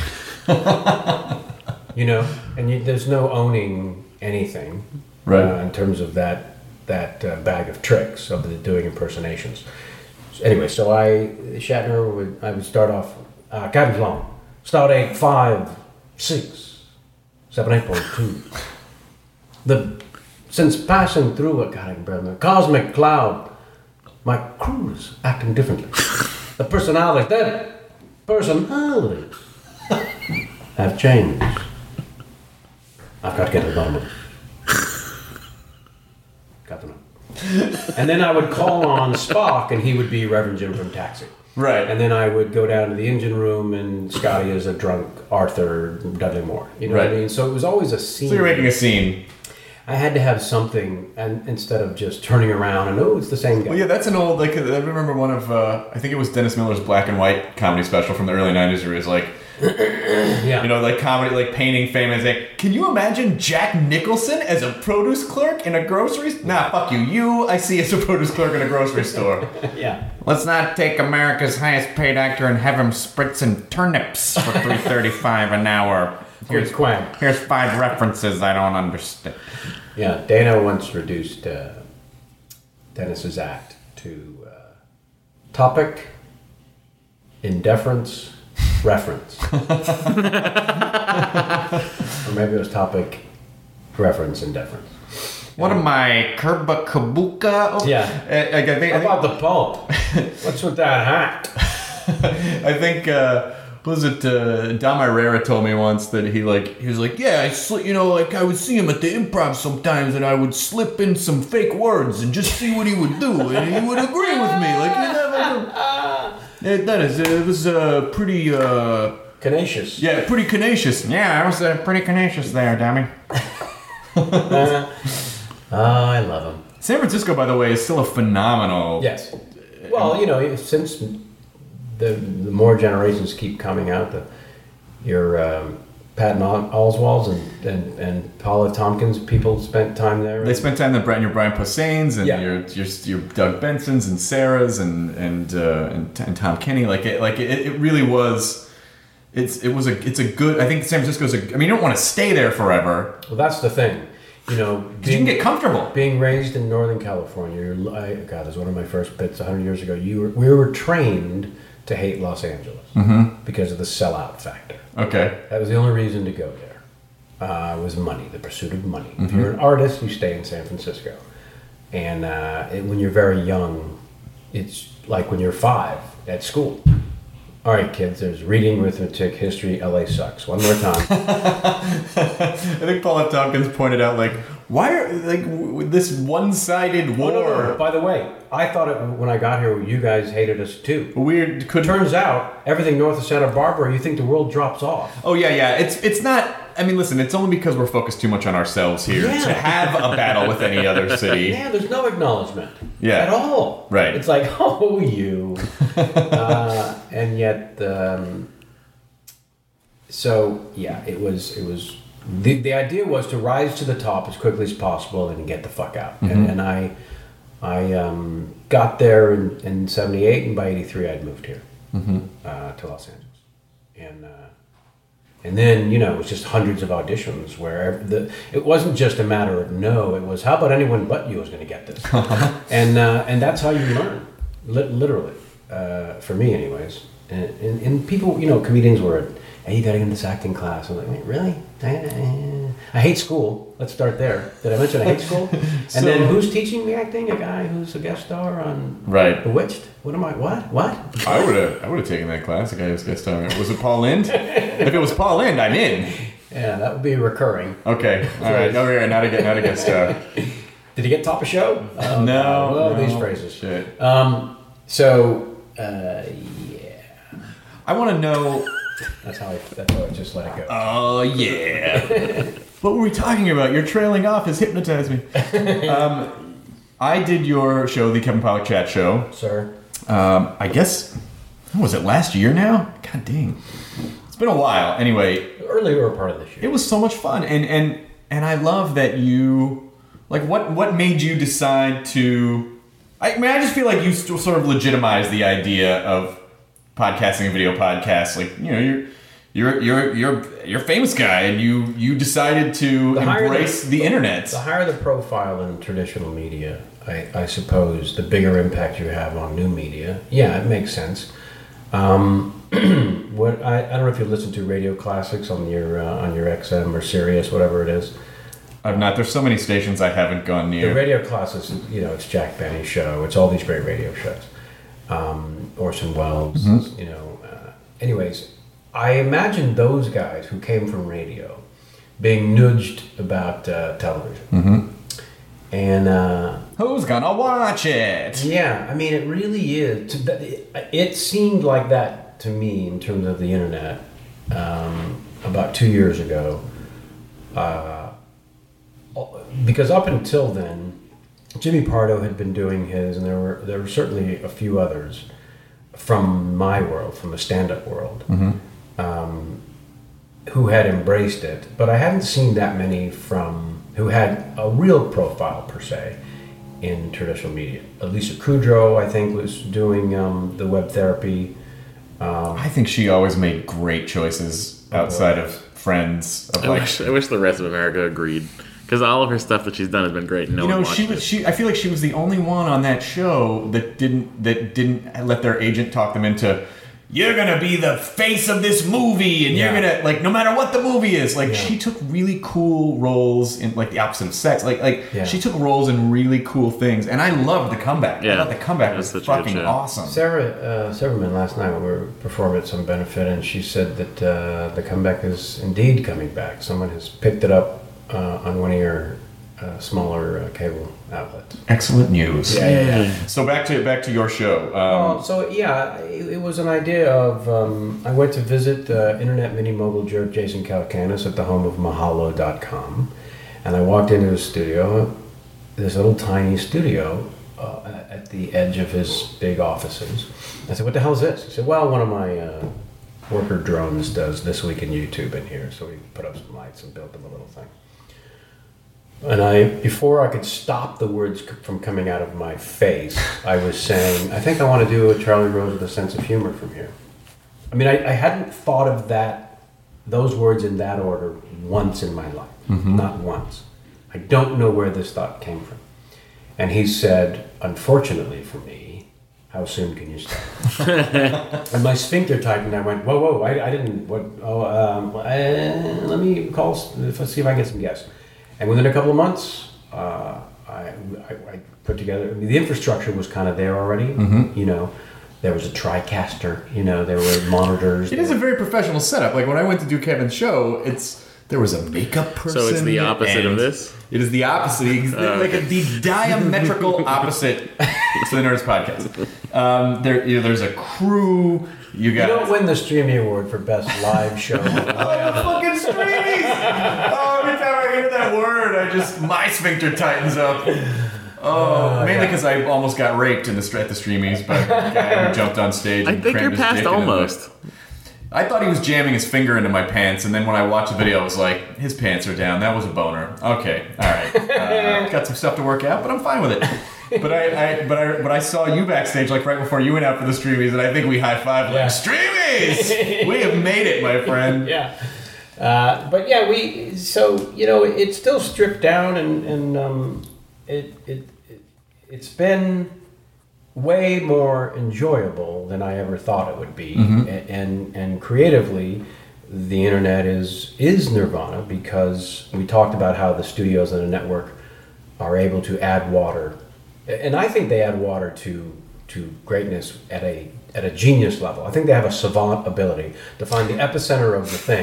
You know, and you, there's no owning anything, right? Uh, in terms of that that uh, bag of tricks of the doing impersonations. So anyway, so I Shatner would I would start off uh, Captain Long, start eight five six seven eight point two. The since passing through a God, I can barely- cosmic cloud, my crew is acting differently. The personalities, that personalities have changed. I've got to get to the bottom of it. Got to know. And then I would call on Spock, and he would be Reverend Jim from Taxi. Right. And then I would go down to the engine room, and Scotty is a drunk Arthur Dudley Moore. You know right. what I mean? So it was always a scene. So you're making a scene. I had to have something, and instead of just turning around and oh, it's the same guy. Well, yeah, that's an old like I remember one of uh, I think it was Dennis Miller's Black and White comedy special from the early nineties, where he was like, yeah, you know, like comedy, like painting famous. Like, can you imagine Jack Nicholson as a produce clerk in a grocery? Nah, fuck you. You, I see as a produce clerk in a grocery store. Yeah. Let's not take America's highest paid actor and have him spritzing turnips for three thirty-five an hour. Here's Quang. Here's five references I don't understand. Yeah, Dana once reduced uh, Dennis's act to uh, topic, indifference, reference. Or maybe it was topic, reference, indifference. What am I, Kerba Kabuka? Yeah. Uh, like, I think, How I think, about the Pope? What's with that hat? I think, uh, what was it, uh, Dom Irrera told me once that he, like, he was like, yeah, I sli- you know, like, I would see him at the Improv sometimes, and I would slip in some fake words and just see what he would do, and he would agree with me. Like, you know, it, that is, it was uh, pretty, uh... Tenacious. Yeah, pretty tenacious. Yeah, I was uh, pretty tenacious there, Dummy. Oh, I love him. San Francisco, by the way, is still a phenomenal... Yes. Well, you know, since the the more generations keep coming out, the your um, Patton Oswalds and, and, and Paula Tompkins, people spent time there. They spent time there, and your Brian Posehn's and Yeah. your, your your Doug Benson's and Sarah's and and uh, and, and Tom Kenny. Like it, like it, it really was. It's it was a it's a good. I think San Francisco's a. I mean, you don't want to stay there forever. Well, that's the thing. You know, because you can get comfortable. Being raised in Northern California, you're, I, God, this was one of my first bits a hundred years ago. You were, we were trained to hate Los Angeles mm-hmm. because of the sellout factor. Okay, that was the only reason to go there. Uh, was money, the pursuit of money. Mm-hmm. If you're an artist, you stay in San Francisco, and uh, it, when you're very young, it's like when you're five at school. All right, kids, there's reading, arithmetic, history, L A sucks. One more time. I think Paul F. Tompkins pointed out, like, why are, like, w- this one-sided war? Oh, no, no. By the way, I thought it, when I got here, you guys hated us too. Weird. Could... Turns out, everything north of Santa Barbara, you think the world drops off. Oh, yeah, yeah. It's it's not... I mean, listen, it's only because we're focused too much on ourselves here Yeah. to have a battle with any other city. Yeah, there's no acknowledgement. Yeah. At all. Right. It's like, oh, you. uh, and yet, um, so, yeah, it was, it was, the, the idea was to rise to the top as quickly as possible and get the fuck out. Mm-hmm. And, and I, I um, got there in, in seventy-eight, and by eighty-three I'd moved here mm-hmm. uh, to Los Angeles. And, uh, And then, you know, it was just hundreds of auditions where the it wasn't just a matter of no, it was, how about anyone but you is going to get this? and uh, and that's how you learn, li- literally, uh, for me anyways. And, and, and people, you know, comedians were, hey, you got to get into this acting class. I'm like, wait, really? I hate school. Let's start there. Did I mention I hate school? And So- then who's teaching me acting? A guy who's a guest star on Right. Bewitched? What am I, what? What? I would have I would have taken that class. The guy who's guest star. Was it Paul Lind? If it was Paul Lind, I'm in. Yeah, that would be recurring. Okay. All right. No, yeah, not a, not a guest star. Did he get top of show? Oh, no, well, no. these phrases. Shit. Um, so, uh, yeah. I want to know. That's how I, that's how I just let it go. Oh, yeah. What were we talking about? You're trailing off has hypnotized me. Um, I did your show, the Kevin Pollak Chat Show. Sir. Um, I guess, what was it, last year now? God dang. It's been a while. Anyway. Earlier part of this year. It was so much fun. And and and I love that you, like, what, what made you decide to, I mean, I just feel like you still sort of legitimized the idea of podcasting and video podcasts. Like, you know, you're you're you're you're you're a famous guy, and you you decided to The higher embrace the, the internet. The higher the profile in traditional media, I, I suppose, the bigger impact you have on new media. Yeah, it makes sense. Um, what I, I don't know if you listen to Radio Classics on your uh, on your X M or Sirius, whatever it is. I've not. There's so many stations I haven't gone near. The Radio Classics, you know, it's Jack Benny's show. It's all these great radio shows. Um, Orson Welles, Mm-hmm. you know. Uh, anyways, I imagine those guys who came from radio being nudged about uh, television. Mm-hmm. And uh, who's gonna watch it? Yeah, I mean, it really is. It seemed like that to me in terms of the internet um, about two years ago. Uh, because up until then, Jimmy Pardo had been doing his, and there were there were certainly a few others from my world, from the stand-up world, Mm-hmm. um, who had embraced it. But I hadn't seen that many from who had a real profile per se in traditional media. Elisa Kudrow, I think, was doing um, the web therapy. Um, I think she always made great choices outside of Friends. Of I, like, wish, I wish the rest of America agreed. Because all of her stuff that she's done has been great. No you know, one watched she was. it. She. I feel like she was the only one on that show that didn't that didn't let their agent talk them into. You're gonna be the face of this movie, and Yeah. you're gonna like no matter what the movie is. Like Yeah. she took really cool roles in like the opposite of sex. Like like Yeah. she took roles in really cool things, and I loved the comeback. I Yeah. thought the comeback It was was such a good fucking show. awesome. Sarah uh, Silverman last night when we were performing at some benefit, and she said that uh, the comeback is indeed coming back. Someone has picked it up uh, on one of your uh, smaller uh, cable outlets. Excellent news. Yeah, yeah, yeah. So back to back to your show. Well, Um, so yeah, it, it was an idea of um, I went to visit uh, internet mini mogul jerk Jason Calacanis at the home of Mahalo dot com, and I walked into his studio, this little tiny studio uh, at the edge of his big offices. I said, "What the hell is this?" He said, "Well, one of my uh, worker drones does This Week in YouTube in here, so we put up some lights and built them a little thing." And I, before I could stop the words c- from coming out of my face, I was saying, I think I want to do a Charlie Rose with a sense of humor from here. I mean, I, I hadn't thought of that, those words in that order once in my life. Not once. I don't know where this thought came from. And he said, unfortunately for me, how soon can you start? And my sphincter tightened. I went, whoa, whoa, I, I didn't, what, oh, um, uh, let me call, let's see if I can get some guests. And within a couple of months, uh, I, I, I put together, I mean, the infrastructure was kind of there already. Mhm. You know, there was a TriCaster, you know, there were monitors. It is a very professional setup. Like when I went to do Kevin's show, it's there was a makeup person. So it's the opposite of and this? It is the opposite, It's Oh, like okay. the diametrical opposite to the Nerds podcast. Um, there, you know, there's a crew. You You got don't win the Streamy Award for Best Live Show. Oh, fucking streamies! Oh, every time I hear that word, I just my sphincter tightens up. Oh, mainly because I almost got raped in the at the streamies by a guy who jumped on stage. I and think crammed you're his past dick into my- almost. I thought he was jamming his finger into my pants, and then when I watched the video, I was like, his pants are down. That was a boner. Okay, all right. Uh, got some stuff to work out, but I'm fine with it. But I, I, but I, but I saw you backstage, like right before you went out for the streamies, and I think we high fived Yeah. like streamies. We have made it, my friend. Yeah. Uh, but yeah, we, so, you know, it's still stripped down, and, and um, it, it, it, it's been way more enjoyable than I ever thought it would be. Mhm. A- and and creatively, the internet is is nirvana, because we talked about how the studios and the network are able to add water, and I think they add water to to greatness at a at a genius level. I think they have a savant ability to find the epicenter of the thing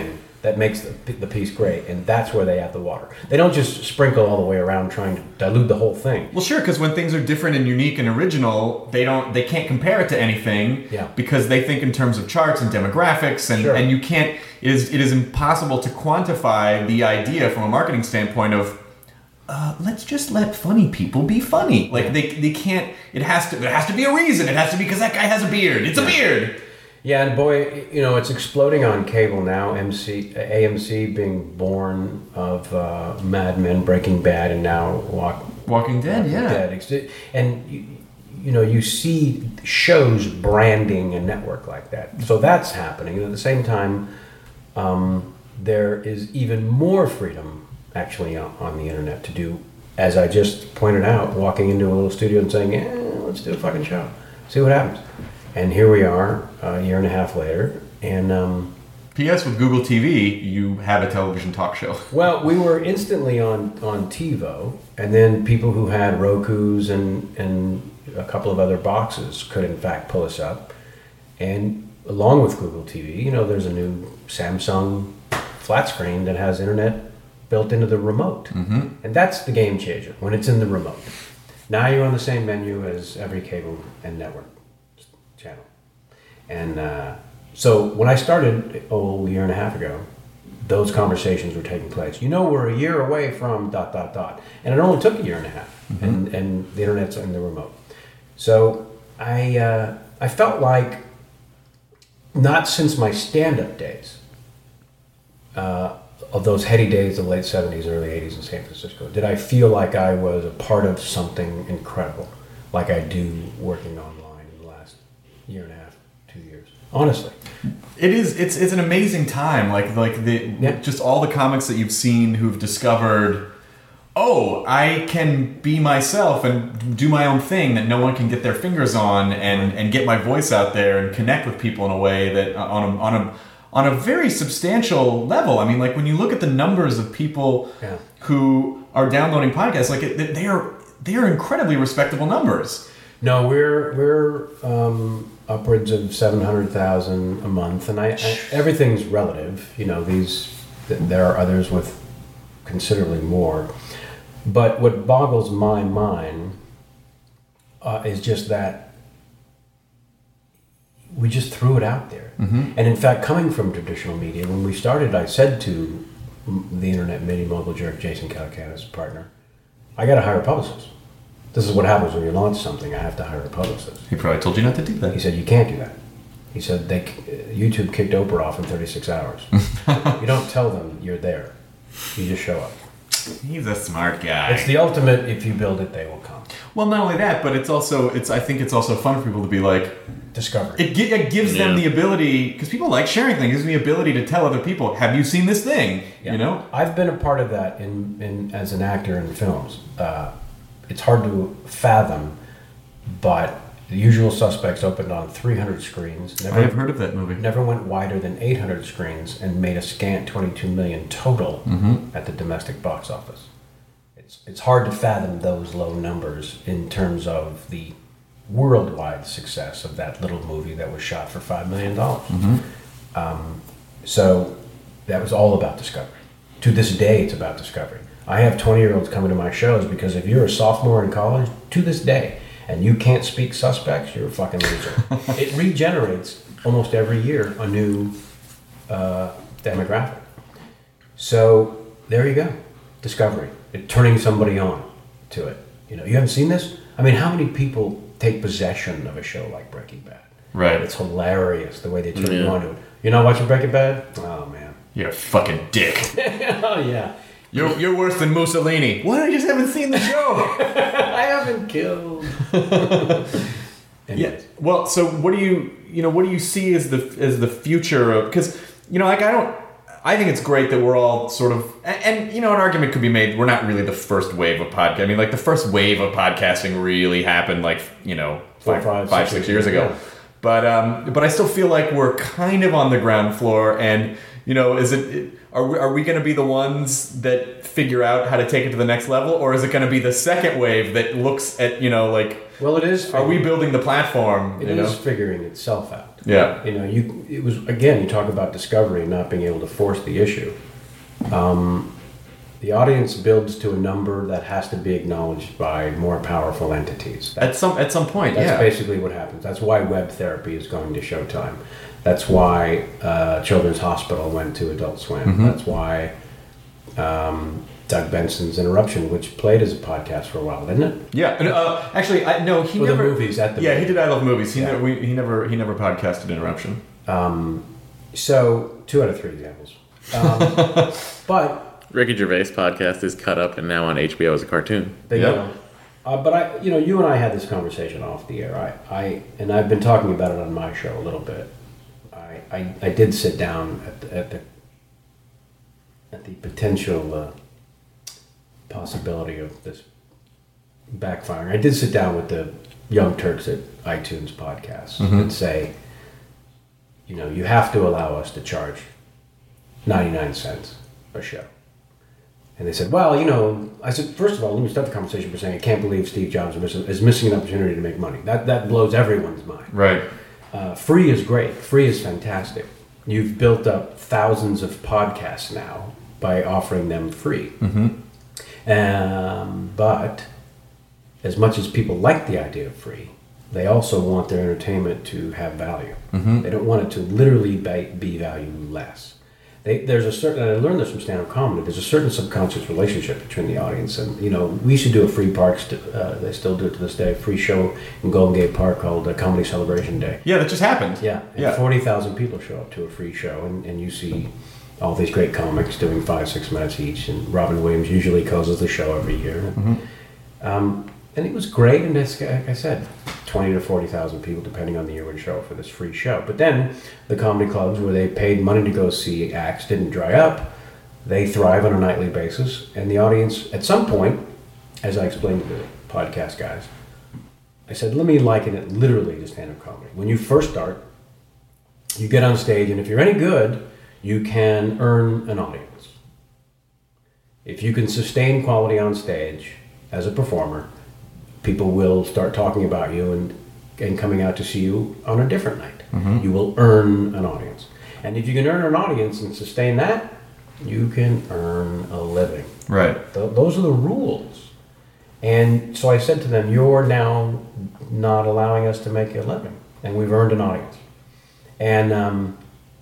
that makes the, the piece great, and that's where they add the water. They don't just sprinkle all the way around trying to dilute the whole thing. Well, sure, because when things are different and unique and original, they don't, they can't compare it to anything. Yeah. Because they think in terms of charts and demographics, and, Sure. and you can't. It is it is impossible to quantify the idea from a marketing standpoint of. Uh, let's just let funny people be funny. Like they they can't. It has to. It has to be a reason. It has to be because that guy has a beard. It's a beard. Yeah, and boy, you know, it's exploding on cable now. M C, A M C being born of uh, Mad Men, Breaking Bad, and now Walk, Walking Dead. Walking Yeah. Dead. And you, you know, you see shows branding a network like that. So that's happening. And at the same time, um, there is even more freedom actually on, on the internet to do, as I just pointed out, walking into a little studio and saying, "Yeah, let's do a fucking show, see what happens." And here we are, a year and a half later, and um, P S with Google T V, you have a television talk show. well, we were instantly on on TiVo, and then people who had Roku's and and a couple of other boxes could in fact pull us up, and along with Google T V, you know, there's a new Samsung flat screen that has internet built into the remote, Mm-hmm. and that's the game changer when it's in the remote. Now you're on the same menu as every cable and network channel. And uh, so when I started oh, a year and a half ago, those conversations were taking place. You know, we're a year away from dot, dot, dot. And it only took a year and a half. Mm-hmm. And, and the internet's in the remote. So I, uh, I felt like, not since my stand-up days, uh, of those heady days of the late seventies, early eighties in San Francisco, did I feel like I was a part of something incredible, like I do working online in the last year and a half, two years. Honestly, It is. It's it's an amazing time. Like like the Yeah. just all the comics that you've seen who've discovered. Oh, I can be myself and do my own thing that no one can get their fingers on, and, and get my voice out there and connect with people in a way that uh, on a on a on a very substantial level. I mean, like when you look at the numbers of people Yeah. who are downloading podcasts, like it, they are they are incredibly respectable numbers. no, we're we're um, upwards of seven hundred thousand a month, and I, I everything's relative. You know, these th- there are others with considerably more. But what boggles my mind uh, is just that we just threw it out there. Mm-hmm. And in fact, coming from traditional media, when we started, I said to the internet mini mogul jerk, Jason Calacanis, partner, I got to hire a publicist. This is what happens when you launch something. I have to hire a publicist. He probably told you not to do He that. said, you can't do that. He said, they, YouTube kicked Oprah off in thirty-six hours. You don't tell them you're there. You just show up. He's a smart guy. It's the ultimate, if you build it, they will come. Well, not only that, but it's also it's. I think it's also fun for people to be like, Discovery. it, gi- it gives them Yeah. the ability, because people like sharing things. It gives them the ability to tell other people, "Have you seen this thing?" Yeah. You know. I've been a part of that in, in as an actor in films. Uh, it's hard to fathom, but The Usual Suspects opened on three hundred screens. Never, I have heard of that movie. never went wider than eight hundred screens and made a scant twenty-two million total Mm-hmm. at the domestic box office. It's it's hard to fathom those low numbers in terms of the worldwide success of that little movie that was shot for five million dollars. Um, so that was all about discovery. To this day, it's about discovery. I have twenty-year-olds coming to my shows because if you're a sophomore in college, to this day, and you can't speak Suspects, you're a fucking loser. It regenerates almost every year a new uh, demographic. So there you go, discovery. It, turning somebody on to it. You know, you haven't seen this? I mean, how many people take possession of a show like Breaking Bad? Right. It's hilarious the way they turn you Yeah. on to it. You're not watching Breaking Bad? Oh man. You're a fucking dick. Oh yeah. You're you're worse than Mussolini. What? I just haven't seen the show. I haven't killed. Yeah. Well, so what do you you know what do you see as the as the future of, because you know like I don't I think it's great that we're all sort of and, and you know an argument could be made we're not really the first wave of podcast. I mean like the first wave of podcasting really happened like you know Four, five, five, five six six years years ago. ago. But um but I still feel like we're kind of on the ground floor, and you know is it are we, are we going to be the ones that figure out how to take it to the next level, or is it going to be the second wave that looks at you know like Well, it is. Are we building the platform? It you is know? figuring itself out. Yeah. You know, you it was again. You talk about discovery, not being able to force the issue. Um, the audience builds to a number that has to be acknowledged by more powerful entities. At some at some point, That's yeah. basically what happens. That's why web therapy is going to Showtime. That's why uh, Children's Hospital went to Adult Swim. Mm-hmm. That's why um, Doug Benson's Interruption, which played as a podcast for a while, didn't it? Yeah. and, Uh, actually, I, no, he Or the never. movies at the yeah, he movie. did. I Love Movies. He Yeah. never. We, he never. He never podcasted Interruption. Um, so two out of three examples. Um, but Ricky Gervais' podcast is cut up and now on H B O as a cartoon. They Yeah. go. Uh, but I, you know, you and I had this conversation off the air. I, I, and I've been talking about it on my show a little bit. I, I, I did sit down at the, at the, at the potential uh, possibility of this backfiring. I did sit down with the Young Turks at iTunes podcasts and say, you know, you have to allow us to charge ninety-nine cents a show. And they said, well, you know, I said, first of all, let me start the conversation by saying I can't believe Steve Jobs is missing, is missing an opportunity to make money. That that blows everyone's mind. Right. Uh, free is great. Free is fantastic. You've built up thousands of podcasts now by offering them free. Mm-hmm. Um, but as much as people like the idea of free, they also want their entertainment to have value. Mm-hmm. They don't want it to literally be, be valueless. They, there's a certain, and I learned this from stand-up comedy, there's a certain subconscious relationship between the audience and, you know, we used to do a free park, st- uh, they still do it to this day, a free show in Golden Gate Park called uh, Comedy Celebration Day. Yeah, that just happened. Yeah, and Yeah. forty thousand people show up to a free show, and, and you see all these great comics doing five, six minutes each, and Robin Williams usually closes the show every year. Mm-hmm. Um, and it was great, and it's, like I said, twenty to forty thousand people, depending on the year and show, for this free show. But then the comedy clubs where they paid money to go see acts didn't dry up. They thrive on a nightly basis, and the audience, at some point, as I explained to the podcast guys, I said, let me liken it literally to stand-up comedy. When you first start, you get on stage, and if you're any good, you can earn an audience. If you can sustain quality on stage as a performer, people will start talking about you and, and coming out to see you on a different night. Mm-hmm. You will earn an audience. And if you can earn an audience and sustain that, you can earn a living. Right. Th- those are the rules. And so I said to them, you're now not allowing us to make a living. And we've earned an audience. And um,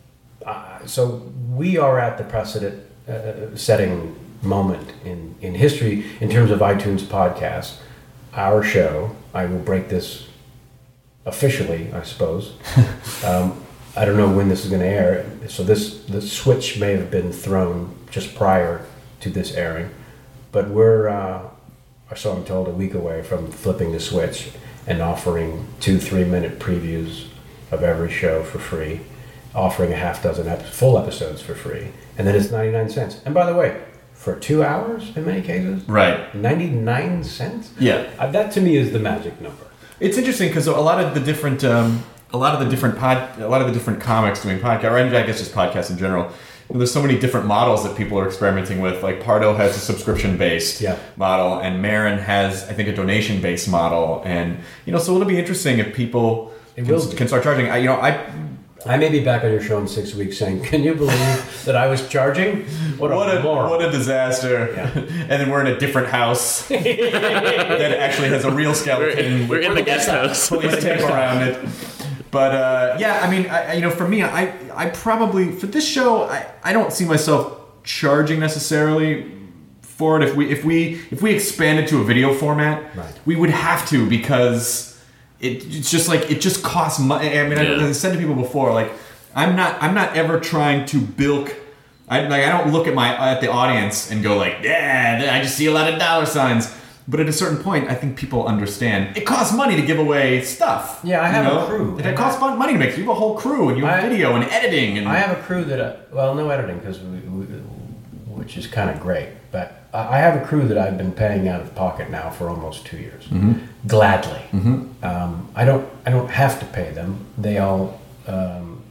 uh, so we are at the precedent uh, setting moment in, in history in terms of iTunes podcasts. Our show, I will break this officially, I suppose. um, I don't know when this is going to air, so this the switch may have been thrown just prior to this airing, but we're, uh, or so I'm told, a week away from flipping the switch and offering two three-minute previews of every show for free, offering a half dozen ep- full episodes for free, and then it's ninety-nine cents. And by the way, for two hours in many cases, Right. ninety-nine cents. Yeah. Uh, that to me is the magic number. It's interesting because a lot of the different, um, a lot of the different pod, a lot of the different comics doing podcast, or I guess just podcasts in general. There's so many different models that people are experimenting with. Like Pardo has a subscription-based Yeah. model, and Marin has, I think, a donation-based model. And you know, so it'll be interesting if people It can, will be. can start charging. I, you know, I I may be back on your show in six weeks saying, "Can you believe that I was charging? What a, what a moron!" what a disaster! Yeah. And then we're in a different house that actually has a real We're skeleton. in, we're in the guest house. Police tape around it. But uh, yeah, I mean, I, you know, for me, I, I probably for this show, I, I don't see myself charging necessarily for it. If we if we if we expanded to a video format, Right. we would have to because it, it's just like it just costs money. I mean, Yeah. I, I said to people before, like I'm not I'm not ever trying to bilk. I like I don't look at my at the audience and go like, yeah, I just see a lot of dollar signs. But at a certain point, I think people understand it costs money to give away stuff. Yeah, I you have a know? crew. It costs fun- money to make. You have a whole crew, and you have I- video and editing, and I have a crew that, I, well, no editing, because we, we, which is kind of great. But I I have a crew that I've been paying out of pocket now for almost two years, gladly. Um, I don't I don't have to pay them. They all um,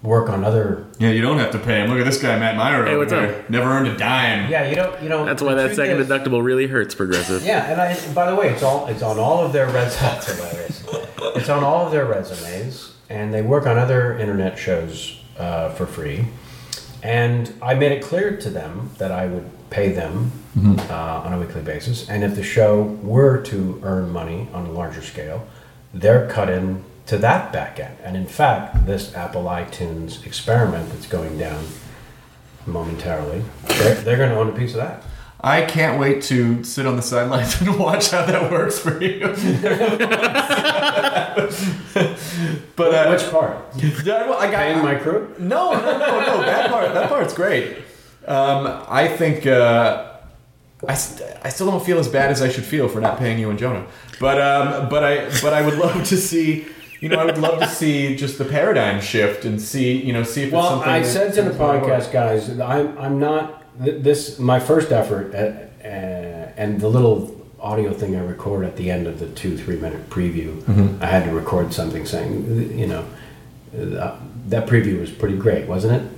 work on other. Yeah, you don't have to pay him. Look at this guy, Matt Meyer. Hey, over what's there. up? Never earned a dime. Yeah, you don't. You know. That's why the that truth second is- deductible really hurts Progressive. Yeah, and I, by the way, it's all it's on all of their resumes. hilarious. It's on all of their resumes, and they work on other internet shows uh, for free. And I made it clear to them that I would pay them Mm-hmm. uh, on a weekly basis, and if the show were to earn money on a larger scale, they're cut in to that back end. And in fact, this Apple iTunes experiment that's going down momentarily, they're, they're going to own a piece of that. I can't wait to sit on the sidelines and watch how that works for you. But uh, Which part? Yeah, well, I got, Paying my crew? No, no, no, no. That part, that part's great. Um, I think uh, I, st- I still don't feel as bad as I should feel for not paying you and Jonah. But um, but I but I would love to see. You know, I would love to see just the paradigm shift and see. You know, see if Well, it's something. I that- said to the that's gonna work. podcast guys, I'm I'm not th- this my first effort at, uh, and the little audio thing I record at the end of the two three minute preview. Mhm. I had to record something saying, you know, uh, that preview was pretty great, wasn't it?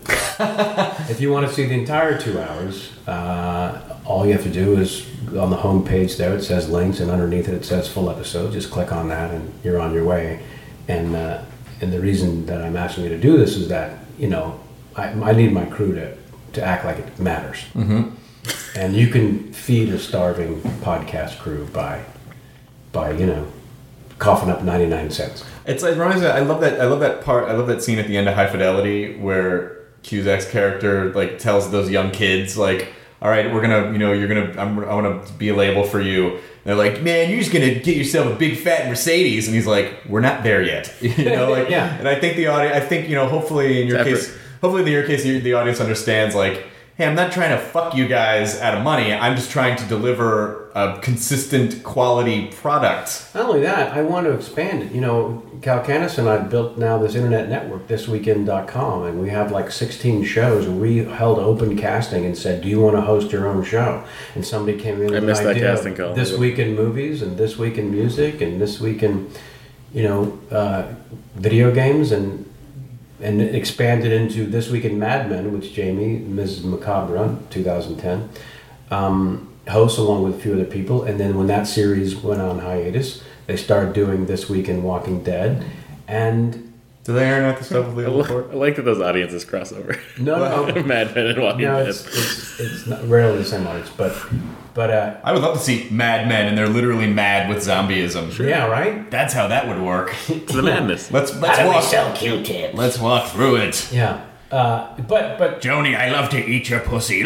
If you want to see the entire two hours, uh, all you have to do is on the home page there it says links, and underneath it it says full episode. Just click on that, and you're on your way. And uh, and the reason that I'm asking you to do this is that, you know, I, I need my crew to, to act like it matters. Mm-hmm. And you can feed a starving podcast crew by by you know coughing up ninety-nine cents. It's like reminds me. I love that. I love that part. I love that scene at the end of High Fidelity where Cusack's character like tells those young kids like, "All right, we're gonna, you know, you're gonna, I'm, I want to be a label for you." And they're like, "Man, you're just gonna get yourself a big fat Mercedes," and he's like, "We're not there yet." You know, like, Yeah. And I think the audience. I think you know. Hopefully, in your It's case, effort. hopefully in your case, the audience understands like. Hey, I'm not trying to fuck you guys out of money. I'm just trying to deliver a consistent quality product. Not only that, I want to expand it. You know, Cal Canis and I built now this internet network, this weekend dot com, and we have like sixteen shows. And we held open casting and said, "Do you want to host your own show?" And somebody came in I with missed an that idea casting of call. This Week in Movies, and This Week in Music, and This Week in, you know, uh, video games, and and it expanded into This Week in Mad Men, which Jamie, Missus Macabre, two thousand ten, um, hosts along with a few other people. And then when that series went on hiatus, they started doing This Week in Walking Dead. And Do they air out the stuff with I, Leo li- Laporte? I like that those audiences cross over. no, no, Mad Men and Walking no, Dead. it's it's it's not rarely the same audience, but but uh, I would love to see Mad Men, and they're literally mad with zombieism. yeah, right, That's how that would work. It's the madness. Let's let's walk. sell Q-tips? Let's walk through it. Yeah, uh, but but Joni, I love to eat your pussy,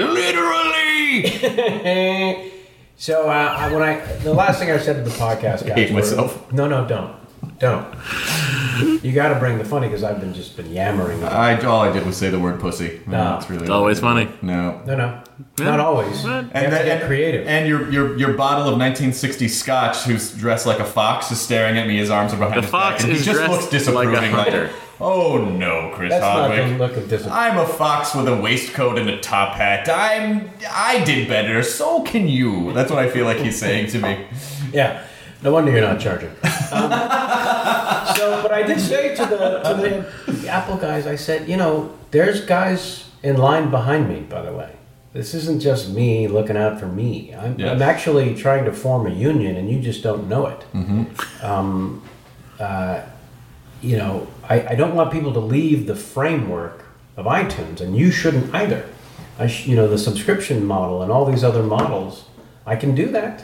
literally. so uh, I, when I the last thing I said to the podcast guys, hate were- myself. No, no, don't, don't. You got to bring the funny because I've been just been yammering. I all I did was say the word pussy. No. it's really It's always funny. No. No, no, not always. What? You have to get creative. And your your your bottle of nineteen sixties scotch, who's dressed like a fox, is staring at me. His arms are behind The his fox back, and is he just dressed looks disapproving. like a hunter. Oh no, Chris That's not the Hardwick. look of discipline. I'm a fox with a waistcoat and a top hat. I'm I did better. So can you. That's what I feel like he's saying to me. Yeah, no wonder you're not charging. Um, so, but I did say to the to the Apple guys, I said, you know, there's guys in line behind me. By the way, this isn't just me looking out for me. I'm, Yes. I'm actually trying to form a union, and you just don't know it. Mm-hmm. Um, uh, you know, I, I don't want people to leave the framework of iTunes, and you shouldn't either. I sh- you know, the subscription model and all these other models, I can do that.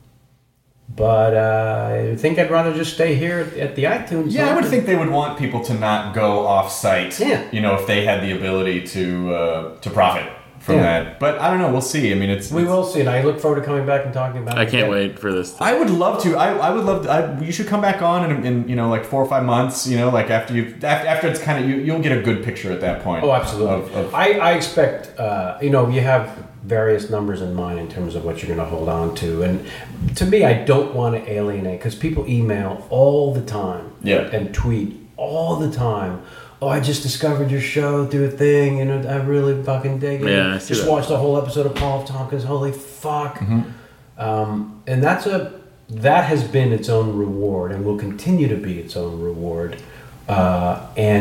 But uh, I think I'd rather just stay here at, at the iTunes. Yeah, I would and- think they would want people to not go off-site. Yeah. You know, if they had the ability to uh, to profit from Yeah. that. But I don't know. We'll see. I mean, it's. We it's- will see, and I look forward to coming back and talking about it. I can't again. wait for this. I would love to. I, I would love to. I, you should come back on in, in you know like four or five months. You know, like after you after, after it's kind of you you'll get a good picture at that point. Oh, absolutely. Of, of, I, I expect, uh, you know, you have various numbers in mind in terms of what you're going to hold on to. And to me, I don't want to alienate because people email all the time Yeah. and tweet all the time. Oh, I just discovered your show through a thing, and I really fucking dig it. Yeah, I see just that. watched the whole episode of Paul F. Tompkins. Holy fuck! Mm-hmm. Um, and that's a that has been its own reward, and will continue to be its own reward. Uh, and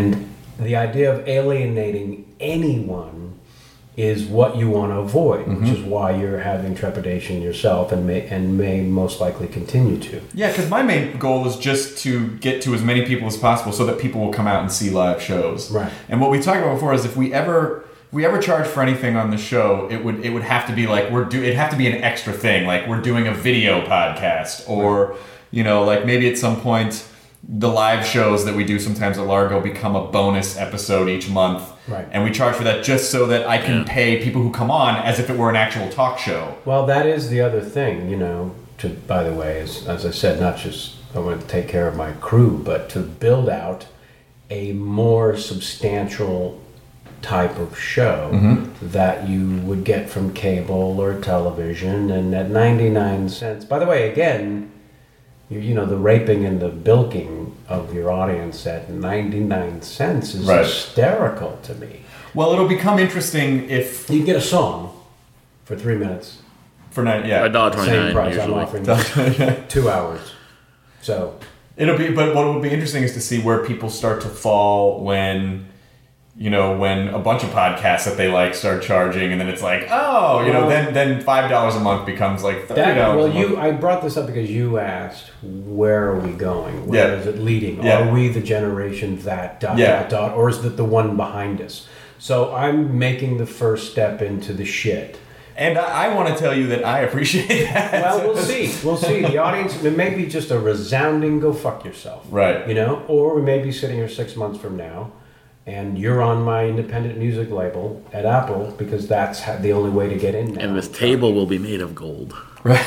the idea of alienating anyone is what you want to avoid, Mm-hmm. which is why you're having trepidation yourself and may and may most likely continue to. Yeah, because my main goal is just to get to as many people as possible so that people will come out and see live shows. Right. And what we talked about before is if we ever if we ever charge for anything on the show, it would it would have to be like we're do it'd have to be an extra thing, like we're doing a video podcast, or right. you know, like maybe at some point the live shows that we do sometimes at Largo become a bonus episode each month. Right. And we charge for that just so that I can yeah. pay people who come on as if it were an actual talk show. Well, that is the other thing, you know, to, by the way, as, as I said, not just I want to take care of my crew, but to build out a more substantial type of show mm-hmm. that you would get from cable or television, and at ninety-nine cents. By the way, again, you, you know, the raping and the bilking of your audience at ninety-nine cents is right. hysterical to me. Well, it'll become interesting if you can get a song for three minutes for nine. Yeah, a dollar twenty-nine. Same price usually. I'm offering two hours. So it'll be. But what will be interesting is to see where people start to fall when. You know, when a bunch of podcasts that they like start charging, and then it's like, oh, you know, then then five dollars a month becomes like thirty dollars. Well, a month. you, I brought this up because you asked, where are we going? Where yeah. is it leading? Yeah. Are we the generation that dot yeah. dot dot, or is it the one behind us? So I'm making the first step into the shit. And I, I want to tell you that I appreciate that. Well, we'll see. We'll see. The audience, it may be just a resounding go fuck yourself. Right. You know, or we may be sitting here six months from now. And you're on my independent music label at Apple because that's the only way to get in now. And this table will be made of gold. Right.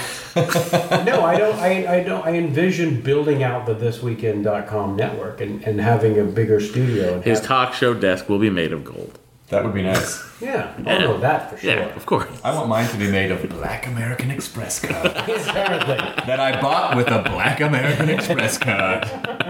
no, I don't. I, I don't. I envision building out the this weekend dot com network and, and having a bigger studio. And His have, talk show desk will be made of gold. That would be nice. Yeah. yeah. Oh no, that for sure. Yeah, of course. I want mine to be made of Black American Express card. Apparently. That I bought with a Black American Express card.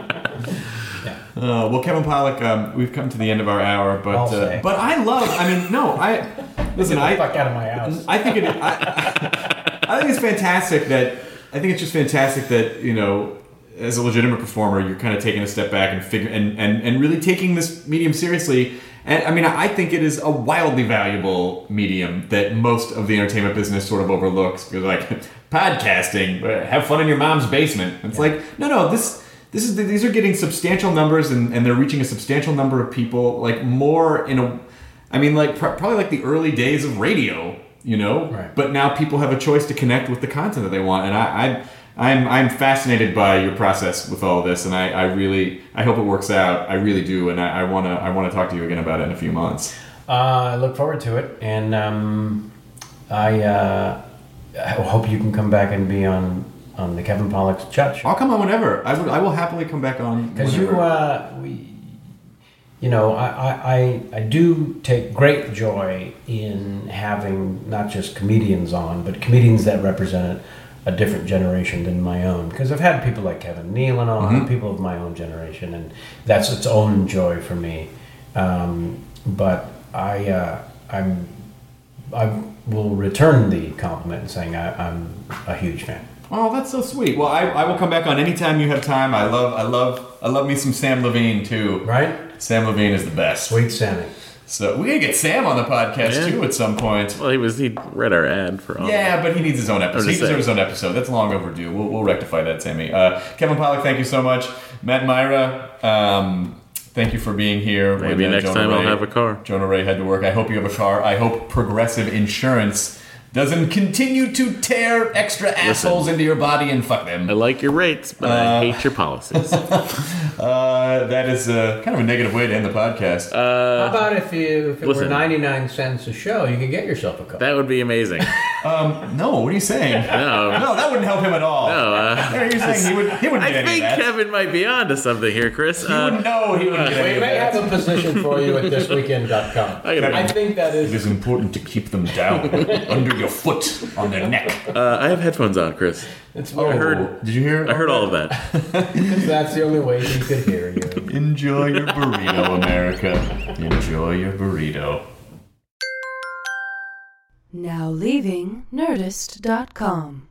Uh, well, Kevin Pollak, um, we've come to the end of our hour, but uh, but I love. I mean, no, I listen. Get the I fuck out of my house. I think it. I, I, I think it's fantastic that. I think it's just fantastic that you know, as a legitimate performer, you're kind of taking a step back and figure and, and, and really taking this medium seriously. And I mean, I think it is a wildly valuable medium that most of the entertainment business sort of overlooks. Because like podcasting, have fun in your mom's basement. It's yeah. like no, no, this. This is these are getting substantial numbers and, and they're reaching a substantial number of people, like more in a, I mean like pr- probably like the early days of radio, you know. Right. But now people have a choice to connect with the content that they want, and I, I I'm I'm fascinated by your process with all this, and I, I really I hope it works out. I really do, and I, I wanna I wanna talk to you again about it in a few months. Uh, I look forward to it, and um, I uh, I hope you can come back and be on. On the Kevin Pollak's chat show. I'll come on whenever. I would. I will happily come back on. Because you, uh, we, you know, I, I, I do take great joy in having not just comedians on, but comedians that represent a different generation than my own. Because I've had people like Kevin Nealon on, mm-hmm. people of my own generation, and that's its own joy for me. Um, but I, uh, I'm, I will return the compliment in saying I, I'm a huge fan. Oh, that's so sweet. Well, I, I will come back on anytime you have time. I love I love I love me some Sam Levine too. Right? Sam Levine is the best. Sweet Sammy. So we gotta get Sam on the podcast yeah. too at some point. Well, he was he read our ad for all. Yeah, but he needs his own episode. He deserves his own episode. That's long overdue. We'll we'll rectify that, Sammy. Uh, Kevin Pollak, thank you so much. Matt Myra, um, thank you for being here. Maybe when, uh, next Jonah time Ray, I'll have a car. Jonah Ray had to work. I hope you have a car. I hope Progressive Insurance doesn't continue to tear extra assholes Listen, into your body and fuck them. I like your rates, but uh, I hate your policies. uh, that is uh, kind of a negative way to end the podcast. Uh, How about if you if it listen, were ninety-nine cents a show, you could get yourself a car? That would be amazing. um, no, what are you saying? No, no, that wouldn't help him at all. No, uh, you're saying he, would, he wouldn't I get think any of that. Kevin might be onto something here, Chris. He uh, wouldn't know. He wouldn't uh, get any We of may that. have a position for you at this weekend dot com. I, I think that is. It is important to keep them down under your foot on their neck. Uh, I have headphones on, Chris. It's oh, I heard. Did you hear? I heard all of that. Because that's the only way he could hear you. Enjoy your burrito, America. Enjoy your burrito. Now leaving Nerdist dot com.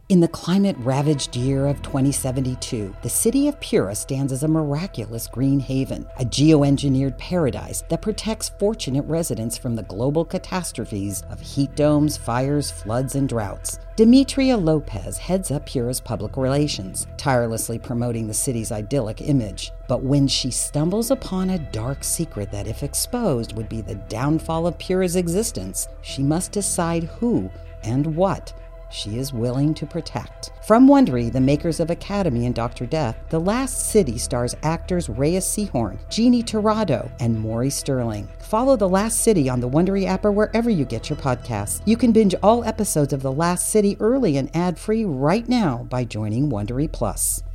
In the climate-ravaged year of twenty seventy-two, the city of Pura stands as a miraculous green haven, a geoengineered paradise that protects fortunate residents from the global catastrophes of heat domes, fires, floods, and droughts. Demetria Lopez heads up Pura's public relations, tirelessly promoting the city's idyllic image. But when she stumbles upon a dark secret that, if exposed, would be the downfall of Pura's existence, she must decide who and what she is willing to protect. From Wondery, the makers of Academy and Doctor Death, The Last City stars actors Reyes Sehorn, Jeannie Torrado, and Maury Sterling. Follow The Last City on the Wondery app or wherever you get your podcasts. You can binge all episodes of The Last City early and ad-free right now by joining Wondery Plus.